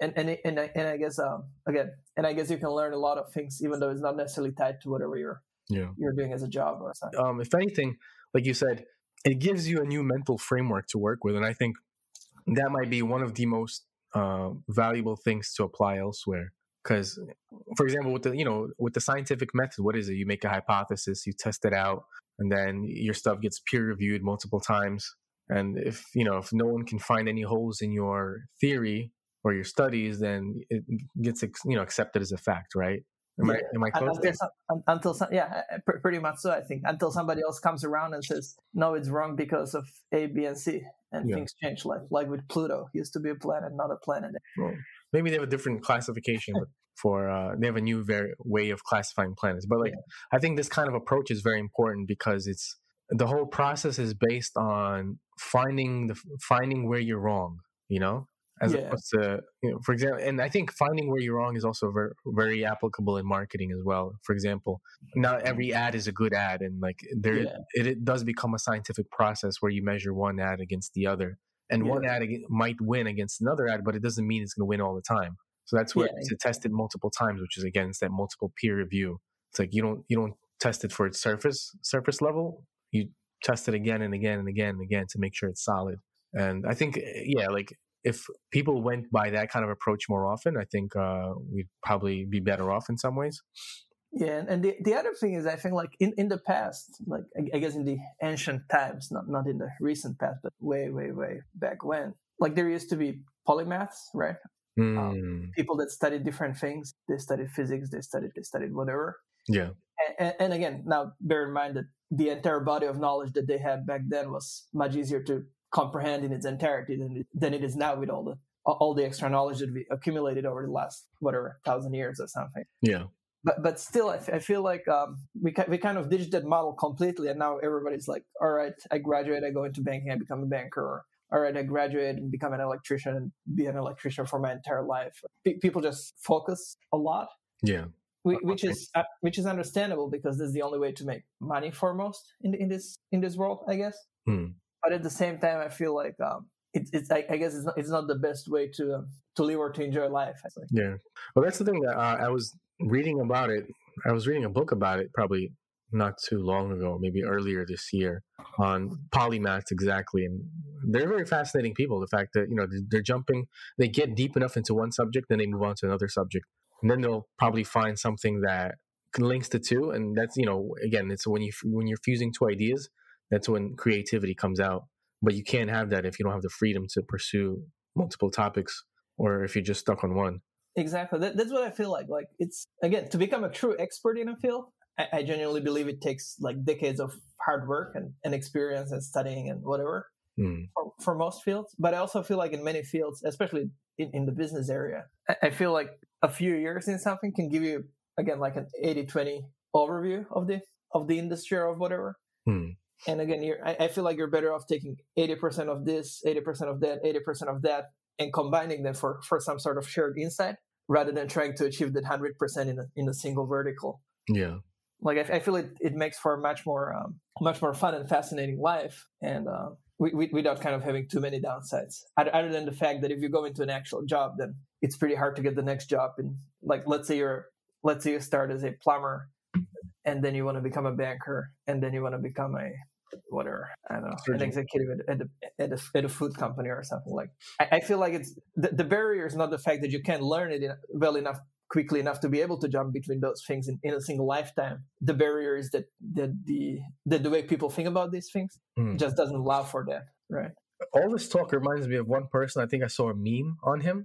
and and and I, and I guess um again, and I guess you can learn a lot of things even though it's not necessarily tied to whatever you're yeah. you're doing as a job or something. Um, if anything, like you said, it gives you a new mental framework to work with, and I think that might be one of the most uh, valuable things to apply elsewhere. Because, for example, with the you know with the scientific method, what is it? You make a hypothesis, you test it out, and then your stuff gets peer reviewed multiple times. And if you know if no one can find any holes in your theory or your studies, then it gets you know accepted as a fact, right? Am yeah. I am I close? Until, some, until some, yeah, pretty much so. I think until somebody else comes around and says no, it's wrong because of A, B, and C, and yeah. things change. Like like with Pluto, it used to be a planet, not a planet. Well, maybe they have a different classification for. Uh, they have a new very way of classifying planets. But like, yeah. I think this kind of approach is very important because it's the whole process is based on finding the finding where you're wrong. You know. As yeah. opposed to, you know, for example, and I think finding where you're wrong is also very, very applicable in marketing as well. For example, not every ad is a good ad, and like there, yeah. it, it does become a scientific process where you measure one ad against the other, and yeah. one ad might win against another ad, but it doesn't mean it's going to win all the time. So that's where yeah. to test it multiple times, which is again it's that multiple peer review. It's like you don't you don't test it for its surface surface level. You test it again and again and again and again to make sure it's solid. And I think yeah, like. If people went by that kind of approach more often, I think uh, we'd probably be better off in some ways. Yeah, and the, the other thing is, I think like in, in the past, like I, I guess in the ancient times, not not in the recent past, but way, way, way back when, like there used to be polymaths, right? Mm. Um, people that studied different things. They studied physics, they studied, they studied whatever. Yeah. And, and, and again, now bear in mind that the entire body of knowledge that they had back then was much easier to comprehend in its entirety than it, than it is now with all the all the extra knowledge that we accumulated over the last whatever thousand years or something. Yeah. But but still, I, f- I feel like um, we we kind of ditched that model completely, and now everybody's like, all right, I graduate, I go into banking, I become a banker. Or, all right, I graduate and become an electrician and be an electrician for my entire life. P- people just focus a lot. Yeah. Which is uh, which is understandable because this is the only way to make money for most in in this in this world, I guess. Hmm. But at the same time, I feel like um, it's, it's I, I guess it's not, it's not the best way to um, to live or to enjoy life. I think. Yeah. Well, that's the thing that uh, I was reading about it. I was reading a book about it probably not too long ago, maybe earlier this year, on polymaths exactly. And they're very fascinating people. The fact that, you know, they're jumping, they get deep enough into one subject, then they move on to another subject. And then they'll probably find something that links the two. And that's, you know, again, it's when you when you're fusing two ideas, that's when creativity comes out. But you can't have that if you don't have the freedom to pursue multiple topics or if you're just stuck on one. Exactly. That, that's what I feel like. Like it's, again, to become a true expert in a field, I, I genuinely believe it takes like decades of hard work and, and experience and studying and whatever mm. for, for most fields. But I also feel like in many fields, especially in, in the business area, I, I feel like a few years in something can give you, again, like an eighty twenty overview of the of the industry or of whatever. Mm. And again, you're, I, I feel like you're better off taking eighty percent of this, eighty percent of that, eighty percent of that, and combining them for, for some sort of shared insight rather than trying to achieve that one hundred percent in a, in a single vertical. Yeah. Like, I, I feel it, it makes for a much more, um, much more fun and fascinating life, and uh, we, we, without kind of having too many downsides. Other than the fact that if you go into an actual job, then it's pretty hard to get the next job. And like, let's say you're, let's say you start as a plumber, and then you want to become a banker, and then you want to become a whatever, I don't know, Surgeon. An executive at, at, a, at, a, at a food company or something. Like, I, I feel like it's the, the barrier is not the fact that you can't learn it in, well enough, quickly enough to be able to jump between those things in, in a single lifetime. The barrier is that, that the that the way people think about these things mm. just doesn't allow for that, right? All this talk reminds me of one person. I think I saw a meme on him.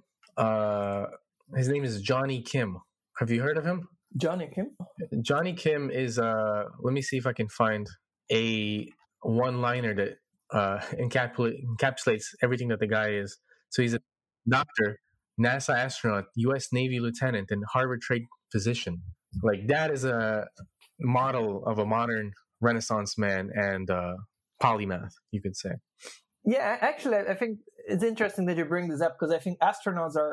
Uh, his name is Johnny Kim. Have you heard of him? Johnny Kim? Johnny Kim is, uh, let me see if I can find a one-liner that uh, encapsulates, encapsulates everything that the guy is. So he's a doctor, NASA astronaut, U S Navy lieutenant, and Harvard trained physician. Like, that is a model of a modern Renaissance man and uh, polymath, you could say. Yeah, actually, I think it's interesting that you bring this up because I think astronauts are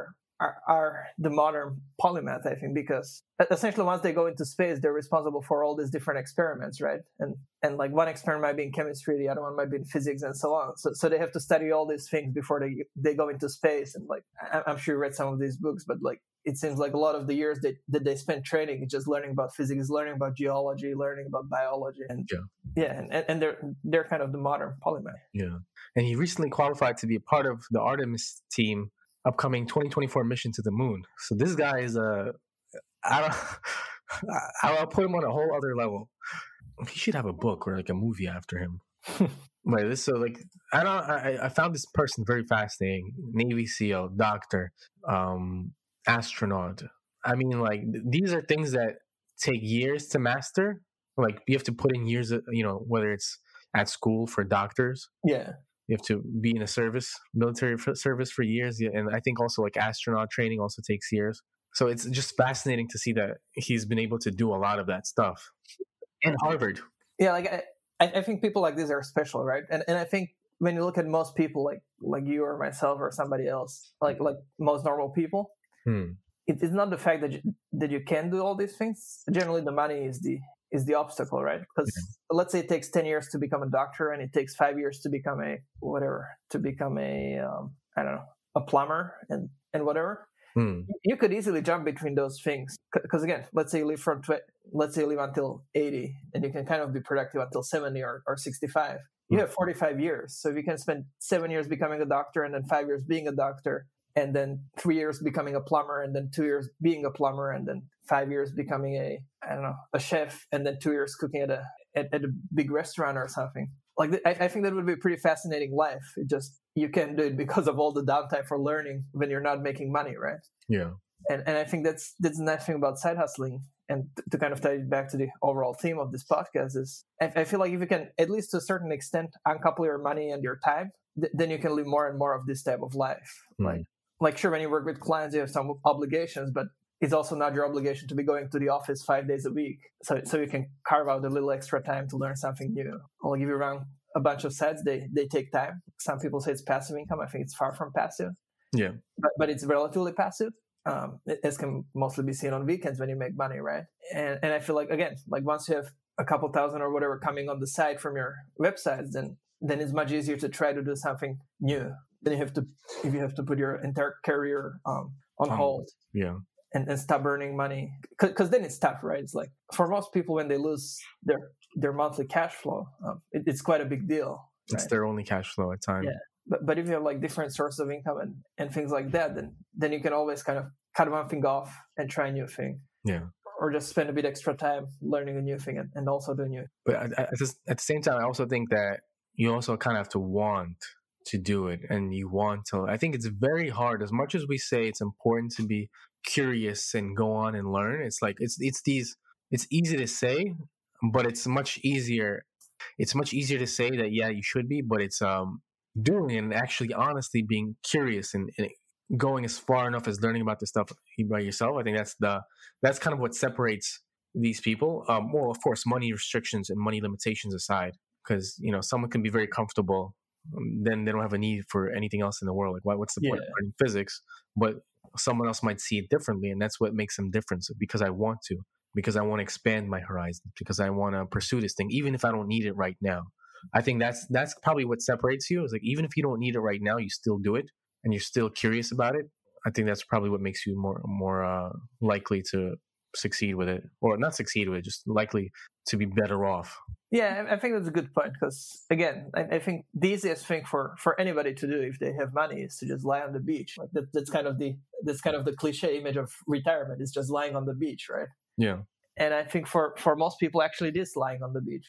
are, are the modern polymath, I think, because essentially once they go into space, they're responsible for all these different experiments, right? And and like one experiment might be in chemistry, the other one might be in physics, and so on. So so they have to study all these things before they they go into space. And like I, I'm sure you read some of these books, but like it seems like a lot of the years that, that they spend training just learning about physics, learning about geology, learning about biology, and yeah, yeah, and, and they're they're kind of the modern polymath. Yeah, and he recently qualified to be a part of the Artemis team upcoming twenty twenty-four mission to the moon. So this guy is a, I don't, I'll put him on a whole other level. He should have a book or like a movie after him. Like this, so like I don't, I, I found this person very fascinating. Navy SEAL, doctor, um, astronaut. I mean, like these are things that take years to master. Like you have to put in years, of, you know, whether it's at school for doctors. Yeah. You have to be in a service, military service for years. And I think also like astronaut training also takes years. So it's just fascinating to see that he's been able to do a lot of that stuff in Harvard. Yeah, like I, I think people like this are special, right? And and I think when you look at most people like like you or myself or somebody else, like like most normal people, hmm. it, it's not the fact that you, that you can do all these things. Generally, the money is the is the obstacle, right? Because yeah. let's say it takes ten years to become a doctor and it takes five years to become a whatever, to become a, um, I don't know, a plumber and, and whatever. Hmm. You could easily jump between those things. Because again, let's say you live from, tw- let's say you live until eighty and you can kind of be productive until seventy or, or sixty-five. You have forty-five years. So if you can spend seven years becoming a doctor and then five years being a doctor, and then three years becoming a plumber, and then two years being a plumber, and then five years becoming a, I don't know, a chef, and then two years cooking at a at, at a big restaurant or something. Like I, I think that would be a pretty fascinating life. It just you can't do it because of all the downtime for learning when you're not making money, right? Yeah. And and I think that's that's the nice thing about side hustling. And to kind of tie it back to the overall theme of this podcast is, I, I feel like if you can, at least to a certain extent, uncouple your money and your time, th- then you can live more and more of this type of life. Mm. Like. Like, sure, when you work with clients, you have some obligations, but it's also not your obligation to be going to the office five days a week. So so you can carve out a little extra time to learn something new. I'll give you around a bunch of sites. They they take time. Some people say it's passive income. I think it's far from passive. Yeah. But, but it's relatively passive. Um, this can mostly be seen on weekends when you make money, right? And and I feel like, again, like once you have a couple thousand or whatever coming on the side from your websites, then then it's much easier to try to do something new. Then you have to, if you have to put your entire career um, on um, hold, yeah, and, and stop earning money, because then it's tough, right? It's like for most people when they lose their their monthly cash flow, um, it, it's quite a big deal. It's right? their only cash flow at times. Yeah, but but if you have like different sources of income and, and things like that, then then you can always kind of cut one thing off and try a new thing. Yeah. Or just spend a bit extra time learning a new thing and, and also do new. But at, at the same time, I also think that you also kind of have to want to do it, and you want to. I think it's very hard. As much as we say it's important to be curious and go on and learn, it's like it's it's these. It's easy to say, but it's much easier. It's much easier to say that yeah, you should be, but it's um doing it and actually honestly being curious and, and going as far enough as learning about this stuff by yourself. I think that's the that's kind of what separates these people. Um, well, of course, money restrictions and money limitations aside, because you know someone can be very comfortable. Then they don't have a need for anything else in the world. Like, why, what's the yeah. point of learning physics? But someone else might see it differently, and that's what makes them different. So because I want to, because I want to expand my horizons, because I want to pursue this thing, even if I don't need it right now. I think that's that's probably what separates you. Is like even if you don't need it right now, you still do it, and you're still curious about it. I think that's probably what makes you more more uh, likely to succeed with it, or not succeed with it, just likely to be better off. Yeah, I think that's a good point because, again, I, I think the easiest thing for, for anybody to do if they have money is to just lie on the beach. Like that, that's kind of the that's kind of the cliche image of retirement is just lying on the beach, right? Yeah. And I think for, for most people, actually, it is lying on the beach,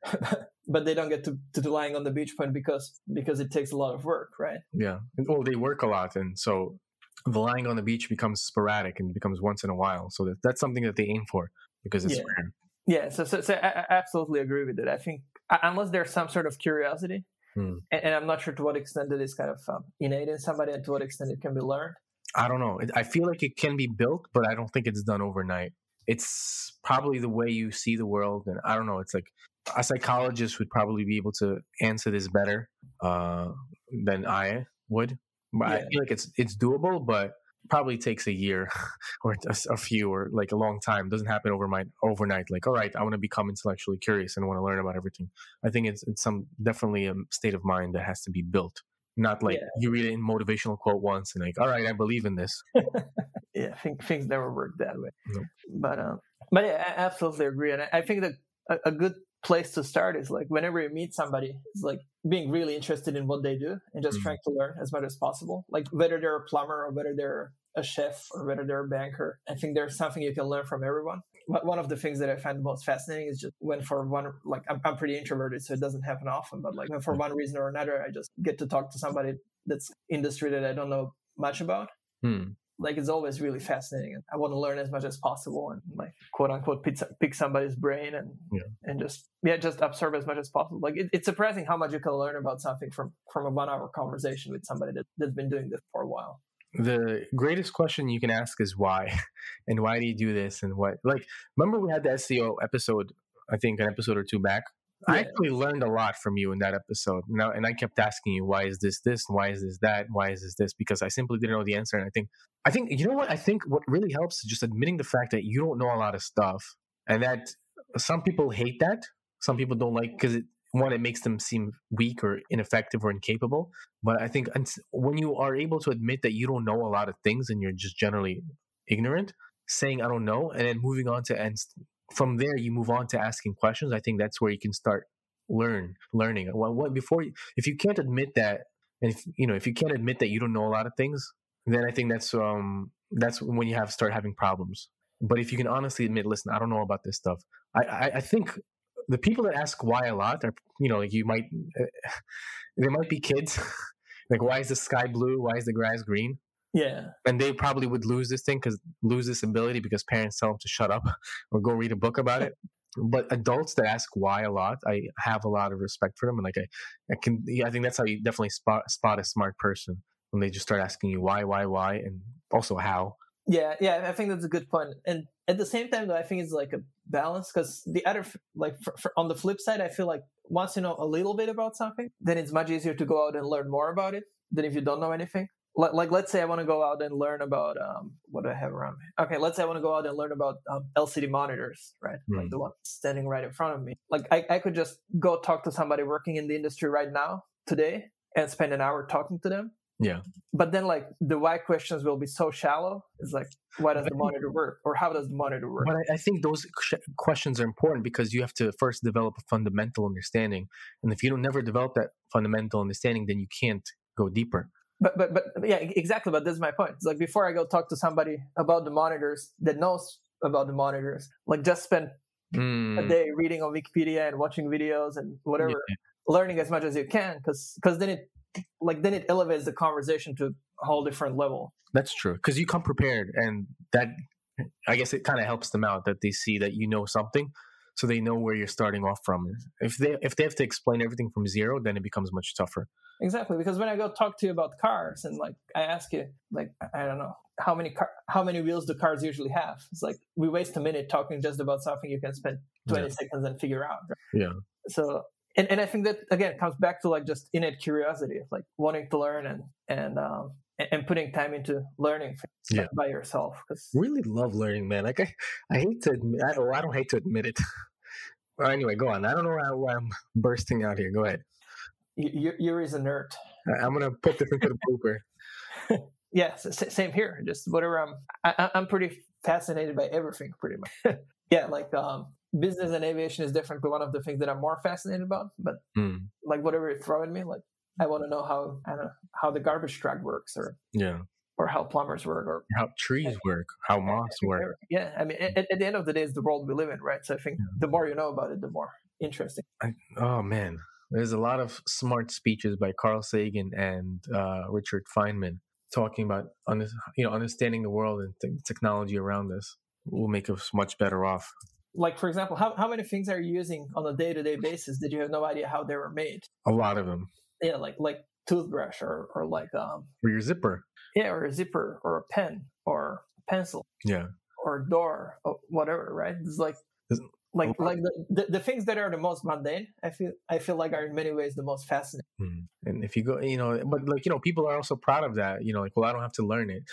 but they don't get to, to the lying on the beach point because because it takes a lot of work, right? Yeah. Well, they work a lot, and so the lying on the beach becomes sporadic and becomes once in a while. So that, that's something that they aim for because it's yeah. rare. Yeah, so, so, so I, I absolutely agree with it. I think unless there's some sort of curiosity, hmm. and, and I'm not sure to what extent it is kind of um, innate in somebody and to what extent it can be learned. I don't know. I feel like it can be built, but I don't think it's done overnight. It's probably the way you see the world, and I don't know. It's like a psychologist would probably be able to answer this better uh, than I would. But yeah. I feel like it's it's doable, but probably takes a year or a, a few or like a long time. It doesn't happen overnight. Overnight, like all right, I want to become intellectually curious and want to learn about everything. I think it's it's some definitely a state of mind that has to be built. Not like Yeah. you read a motivational quote once and like, all right, I believe in this. Yeah, I think things never work that way. No. But um, but yeah, I absolutely agree, and I, I think that a, a good place to start is like whenever you meet somebody, it's like being really interested in what they do and just Mhm. trying to learn as much as possible. Like whether they're a plumber or whether they're a chef or whether they're a banker, I think there's something you can learn from everyone. But one of the things that I find the most fascinating is just when for one, like I'm, I'm pretty introverted, so it doesn't happen often. But like when for one reason or another, I just get to talk to somebody that's industry that I don't know much about. Hmm. Like it's always really fascinating, and I want to learn as much as possible and like quote unquote pick, pick somebody's brain and Yeah. and just yeah just absorb as much as possible. Like it, it's surprising how much you can learn about something from from a one hour conversation with somebody that, that's been doing this for a while. The greatest question you can ask is why, and why do you do this, and what? Like, remember we had the S E O episode, I think an episode or two back. I Yeah. actually learned a lot from you in that episode. Now, and I kept asking you, why is this this? Why is this that? Why is this this? Because I simply didn't know the answer. And I think, I think, you know what? I think what really helps is just admitting the fact that you don't know a lot of stuff, and that some people hate that. Some people don't like because it one it makes them seem weak or ineffective or incapable. But I think uns- when you are able to admit that you don't know a lot of things and you're just generally ignorant, saying I don't know, and then moving on to and from there you move on to asking questions. I think that's where you can start learn learning. Well, what before you, if you can't admit that, and if you know if you can't admit that you don't know a lot of things, then I think that's um that's when you have start having problems. But if you can honestly admit, listen, I don't know about this stuff. I I, I think the people that ask why a lot are you know like you might uh, they might be kids. Like, why is the sky blue? Why is the grass green? Yeah. And they probably would lose this thing because lose this ability because parents tell them to shut up or go read a book about it. But adults that ask why a lot, I have a lot of respect for them, and like I, I can, yeah, I think that's how you definitely spot spot a smart person when they just start asking you why, why, why, and also how. Yeah, yeah, I think that's a good point. And at the same time, though, I think it's like a balance because the other, like for, for, on the flip side, I feel like once you know a little bit about something, then it's much easier to go out and learn more about it than if you don't know anything. Like, like let's say I want to go out and learn about, um, what do I have around me? Okay, let's say I want to go out and learn about um, L C D monitors, right? Mm. Like the one standing right in front of me. Like I, I could just go talk to somebody working in the industry right now, today, and spend an hour talking to them. Yeah. But then, like, the why questions will be so shallow. It's like, why does the monitor work? Or how does the monitor work? But I, I think those questions are important because you have to first develop a fundamental understanding. And if you don't never develop that fundamental understanding, then you can't go deeper. But, but, but, yeah, exactly. But this is my point. It's like, before I go talk to somebody about the monitors that knows about the monitors, like, just spend mm. a day reading on Wikipedia and watching videos and whatever, yeah. learning as much as you can, because because then it, like, then it elevates the conversation to a whole different level. That's true, because you come prepared, and that, I guess it kind of helps them out that they see that you know something, so they know where you're starting off from. If they if they have to explain everything from zero, then it becomes much tougher. Exactly, because when I go talk to you about cars, and like I ask you, like, I don't know how many car, how many wheels do cars usually have? It's like we waste a minute talking just about something you can spend twenty yeah. seconds and figure out. Right? Yeah. So. And, and I think that, again, comes back to like just innate curiosity, like wanting to learn and and um, and putting time into learning yeah. by yourself. Cause really love learning, man. Like I, I hate to admit, I, oh, I don't hate to admit it. Well, anyway, go on. I don't know why I'm bursting out here. Go ahead. You, Yuri is a nerd. I'm gonna put this into the blooper. Yeah, same here. Just whatever. I'm I, I'm pretty fascinated by everything, pretty much. Yeah, like um. business and aviation is definitely one of the things that I'm more fascinated about. But mm. like whatever you throw at me, like I want to know how I don't know how the garbage truck works, or yeah, or how plumbers work, or how trees work, how moss work. Yeah, I mean, at, at the end of the day, it's the world we live in, right? So I think yeah. the more you know about it, the more interesting. I, oh man, there's a lot of smart speeches by Carl Sagan and uh, Richard Feynman talking about under, you know understanding the world and th- technology around us will make us much better off. Like, for example, how, how many things are you using on a day-to-day basis that you have no idea how they were made? A lot of them. Yeah, like like toothbrush or, or like... um or your zipper. Yeah, or a zipper or a pen or a pencil. Yeah. Or a door or whatever, right? It's like... It's, like like the, the, the things that are the most mundane, I feel I feel like are in many ways the most fascinating. Mm. And if you go, you know, but like, you know, people are also proud of that. You know, like, well, I don't have to learn it.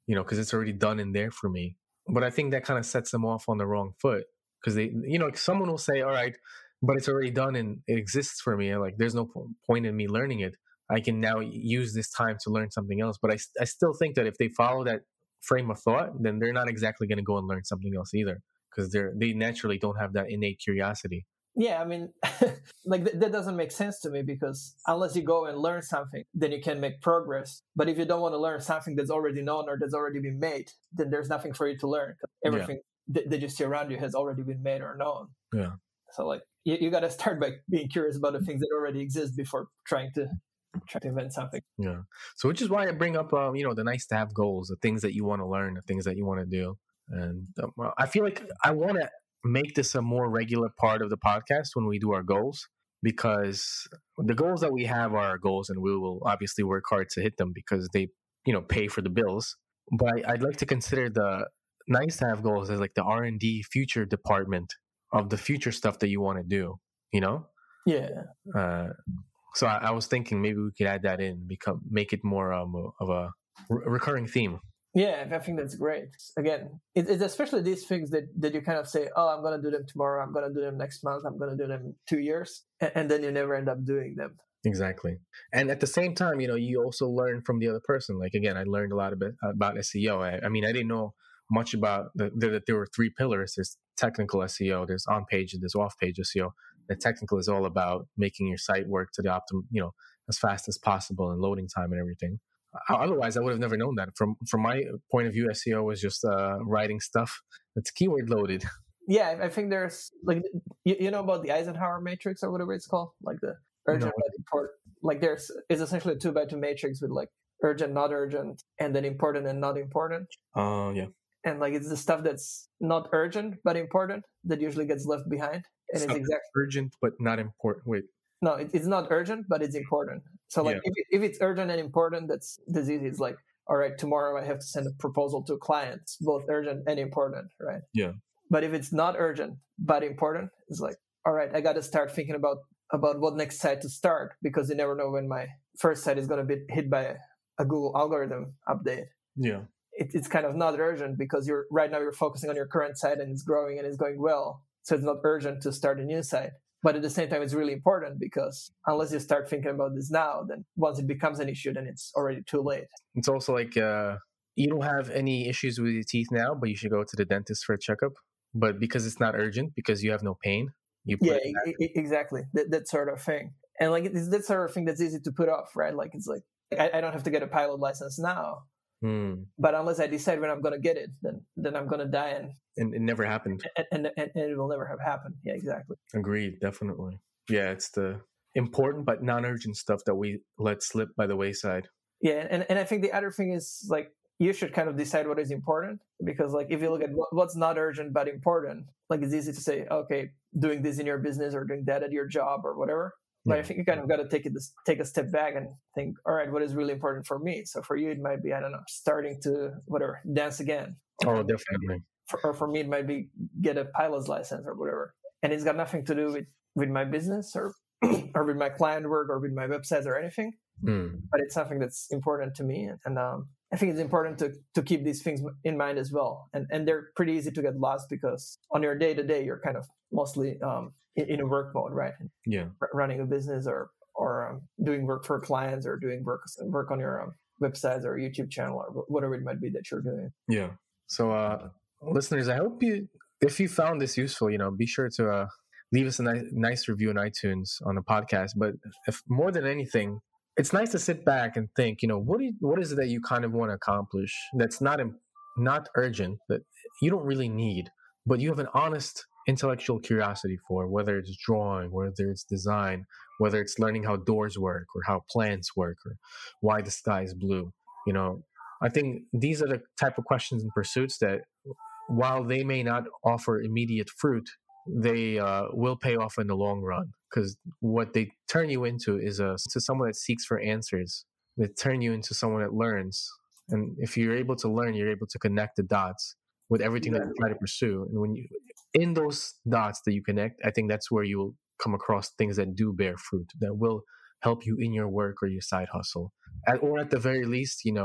you know, because it's already done in there for me. But I think that kind of sets them off on the wrong foot because they, you know, someone will say, all right, but it's already done and it exists for me. Like, there's no point in me learning it. I can now use this time to learn something else. But I, I still think that if they follow that frame of thought, then they're not exactly going to go and learn something else either, because they're they naturally don't have that innate curiosity. Yeah, I mean, like th- that doesn't make sense to me, because unless you go and learn something, then you can make progress. But if you don't want to learn something that's already known or that's already been made, then there's nothing for you to learn. Everything yeah. th- that you see around you has already been made or known. Yeah. So like you, you got to start by being curious about the things that already exist before trying to try to invent something. Yeah. So which is why I bring up, um, you know, the nice to have goals, the things that you want to learn, the things that you want to do. And um, I feel like I want to make this a more regular part of the podcast when we do our goals, because the goals that we have are our goals, and we will obviously work hard to hit them because they, you know, pay for the bills. But I, I'd like to consider the nice to have goals as like the R and D future department of the future stuff that you want to do, you know? Yeah. Uh, so I, I was thinking maybe we could add that in, become make it more um, of a re- recurring theme. Yeah, I think that's great. Again, it, it's especially these things that, that you kind of say, oh, I'm going to do them tomorrow, I'm going to do them next month, I'm going to do them in two years, and, and then you never end up doing them. Exactly. And at the same time, you know, you also learn from the other person. Like, again, I learned a lot about, about S E O. I, I mean, I didn't know much about the, the, that there were three pillars. There's technical S E O, there's on-page, and there's off-page S E O. The technical is all about making your site work to the optimum, you know, as fast as possible and loading time and everything. Otherwise, I would have never known that. From from my point of view, S E O is just uh, writing stuff that's keyword loaded. Yeah, I think there's like you, you know about the Eisenhower matrix or whatever it's called, like the urgent, no. important. Like there's it's essentially a two by two matrix with like urgent, not urgent, and then important and not important. Oh uh, yeah. And like it's the stuff that's not urgent but important that usually gets left behind. And it's, it's exactly urgent but not important. Wait. No, it, it's not urgent, but it's important. So, like, yeah. if, if it's urgent and important, that's that's easy. It's like, all right, tomorrow I have to send a proposal to a client. It's both urgent and important, right? Yeah. But if it's not urgent but important, it's like, all right, I got to start thinking about about what next site to start, because you never know when my first site is going to be hit by a, a Google algorithm update. Yeah. It, it's kind of not urgent because you're right now you're focusing on your current site and it's growing and it's going well. So it's not urgent to start a new site. But at the same time, it's really important, because unless you start thinking about this now, then once it becomes an issue, then it's already too late. It's also like uh, you don't have any issues with your teeth now, but you should go to the dentist for a checkup. But because it's not urgent, because you have no pain, you put yeah, it e- exactly. That, that sort of thing. And like it's that sort of thing that's easy to put off, right? Like it's like I, I don't have to get a pilot license now. Hmm. But unless I decide when I'm going to get it, then then I'm going to die, and and it never happened, and, and, and it will never have happened. Yeah, exactly. Agreed, definitely. Yeah, it's the important but non-urgent stuff that we let slip by the wayside. Yeah, and and I think the other thing is like you should kind of decide what is important, because like if you look at what's not urgent but important, like it's easy to say, okay, doing this in your business or doing that at your job or whatever. But I think you kind of got to take it, take a step back and think, all right, what is really important for me? So for you, it might be, I don't know, starting to whatever, dance again. Oh, definitely. For, or for me, it might be get a pilot's license or whatever. And it's got nothing to do with, with my business or or with my client work or with my websites or anything. Mm. But it's something that's important to me. And, and um, I think it's important to, to keep these things in mind as well. And and they're pretty easy to get lost, because on your day-to-day, you're kind of mostly um, in, in a work mode, right? Yeah. R- running a business or or um, doing work for clients or doing work work on your um, websites or YouTube channel or whatever it might be that you're doing. Yeah. So uh, listeners, I hope you, if you found this useful, you know, be sure to uh, leave us a nice, nice review on iTunes on the podcast. But if more than anything, it's nice to sit back and think, you know, what do you, what is it that you kind of want to accomplish that's not not urgent, that you don't really need, but you have an honest intellectual curiosity for, whether it's drawing, whether it's design, whether it's learning how doors work or how plants work or why the sky is blue. You know, I think these are the type of questions and pursuits that, while they may not offer immediate fruit, they uh, will pay off in the long run, because what they turn you into is a to someone that seeks for answers. They turn you into someone that learns, and if you're able to learn, you're able to connect the dots with everything yeah. that you try to pursue. And when you in those dots that you connect, I think that's where you'll come across things that do bear fruit, that will help you in your work or your side hustle, at, or at the very least, you know,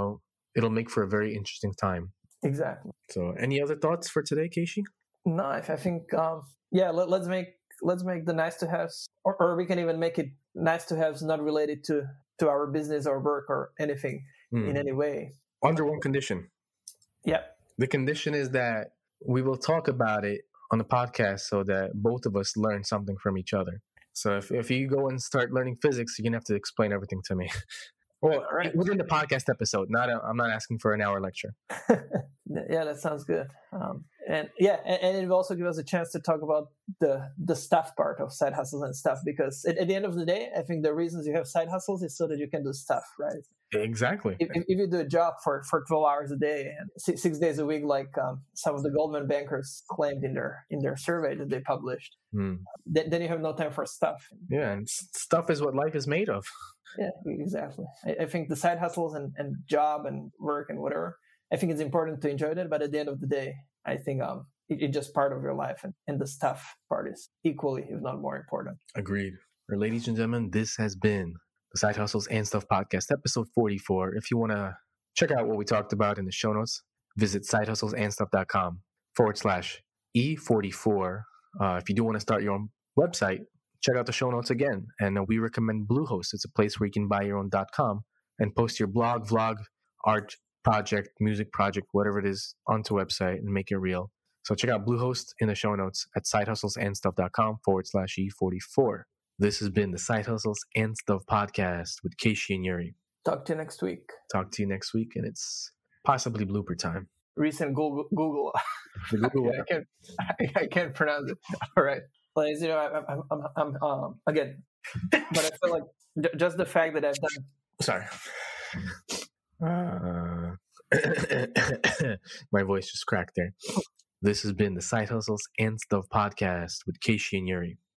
it'll make for a very interesting time. Exactly. So, any other thoughts for today, Keishi? No, I, I think um, yeah. Let, let's make let's make the nice to haves, or, or we can even make it nice to haves not related to to our business or work or anything mm. in any way. Under one condition. Yeah. The condition is that we will talk about it on the podcast so that both of us learn something from each other. So if, if you go and start learning physics, you're going to have to explain everything to me. Well, right. Within the podcast episode, not a, I'm not asking for an hour lecture. Yeah, that sounds good. Um, and yeah, and, and it will also give us a chance to talk about the the stuff part of side hustles and stuff, because at, at the end of the day, I think the reasons you have side hustles is so that you can do stuff, right? Exactly. If, if you do a job for, for twelve hours a day and six, six days a week, like um, some of the Goldman bankers claimed in their in their survey that they published, mm. then, then you have no time for stuff. Yeah, and stuff is what life is made of. Yeah, exactly. I, I think the side hustles and, and job and work and whatever, I think it's important to enjoy that. But at the end of the day, I think um, it, it's just part of your life. And, and the stuff part is equally, if not more important. Agreed. Well, ladies and gentlemen, this has been the Side Hustles and Stuff podcast, episode forty-four. If you want to check out what we talked about in the show notes, visit sidehustlesandstuff.com forward slash E44. Uh, if you do want to start your own website, check out the show notes again. And uh, we recommend Bluehost. It's a place where you can buy your own .com and post your blog, vlog, art project, music project, whatever it is, onto a website and make it real. So check out Bluehost in the show notes at sidehustlesandstuff.com forward slash E44. This has been the Side Hustles and Stuff podcast with Keishi and Yuri. Talk to you next week. Talk to you next week, and it's possibly blooper time. Recent Google. Google. The Google I, can't, I, I can't pronounce it. All right. Well, you know, I, I'm, I'm, I'm um, again, but I feel like j- just the fact that I've done. Sorry. Uh, my voice just cracked there. This has been the Side Hustles and Stuff podcast with Keishi and Yuri.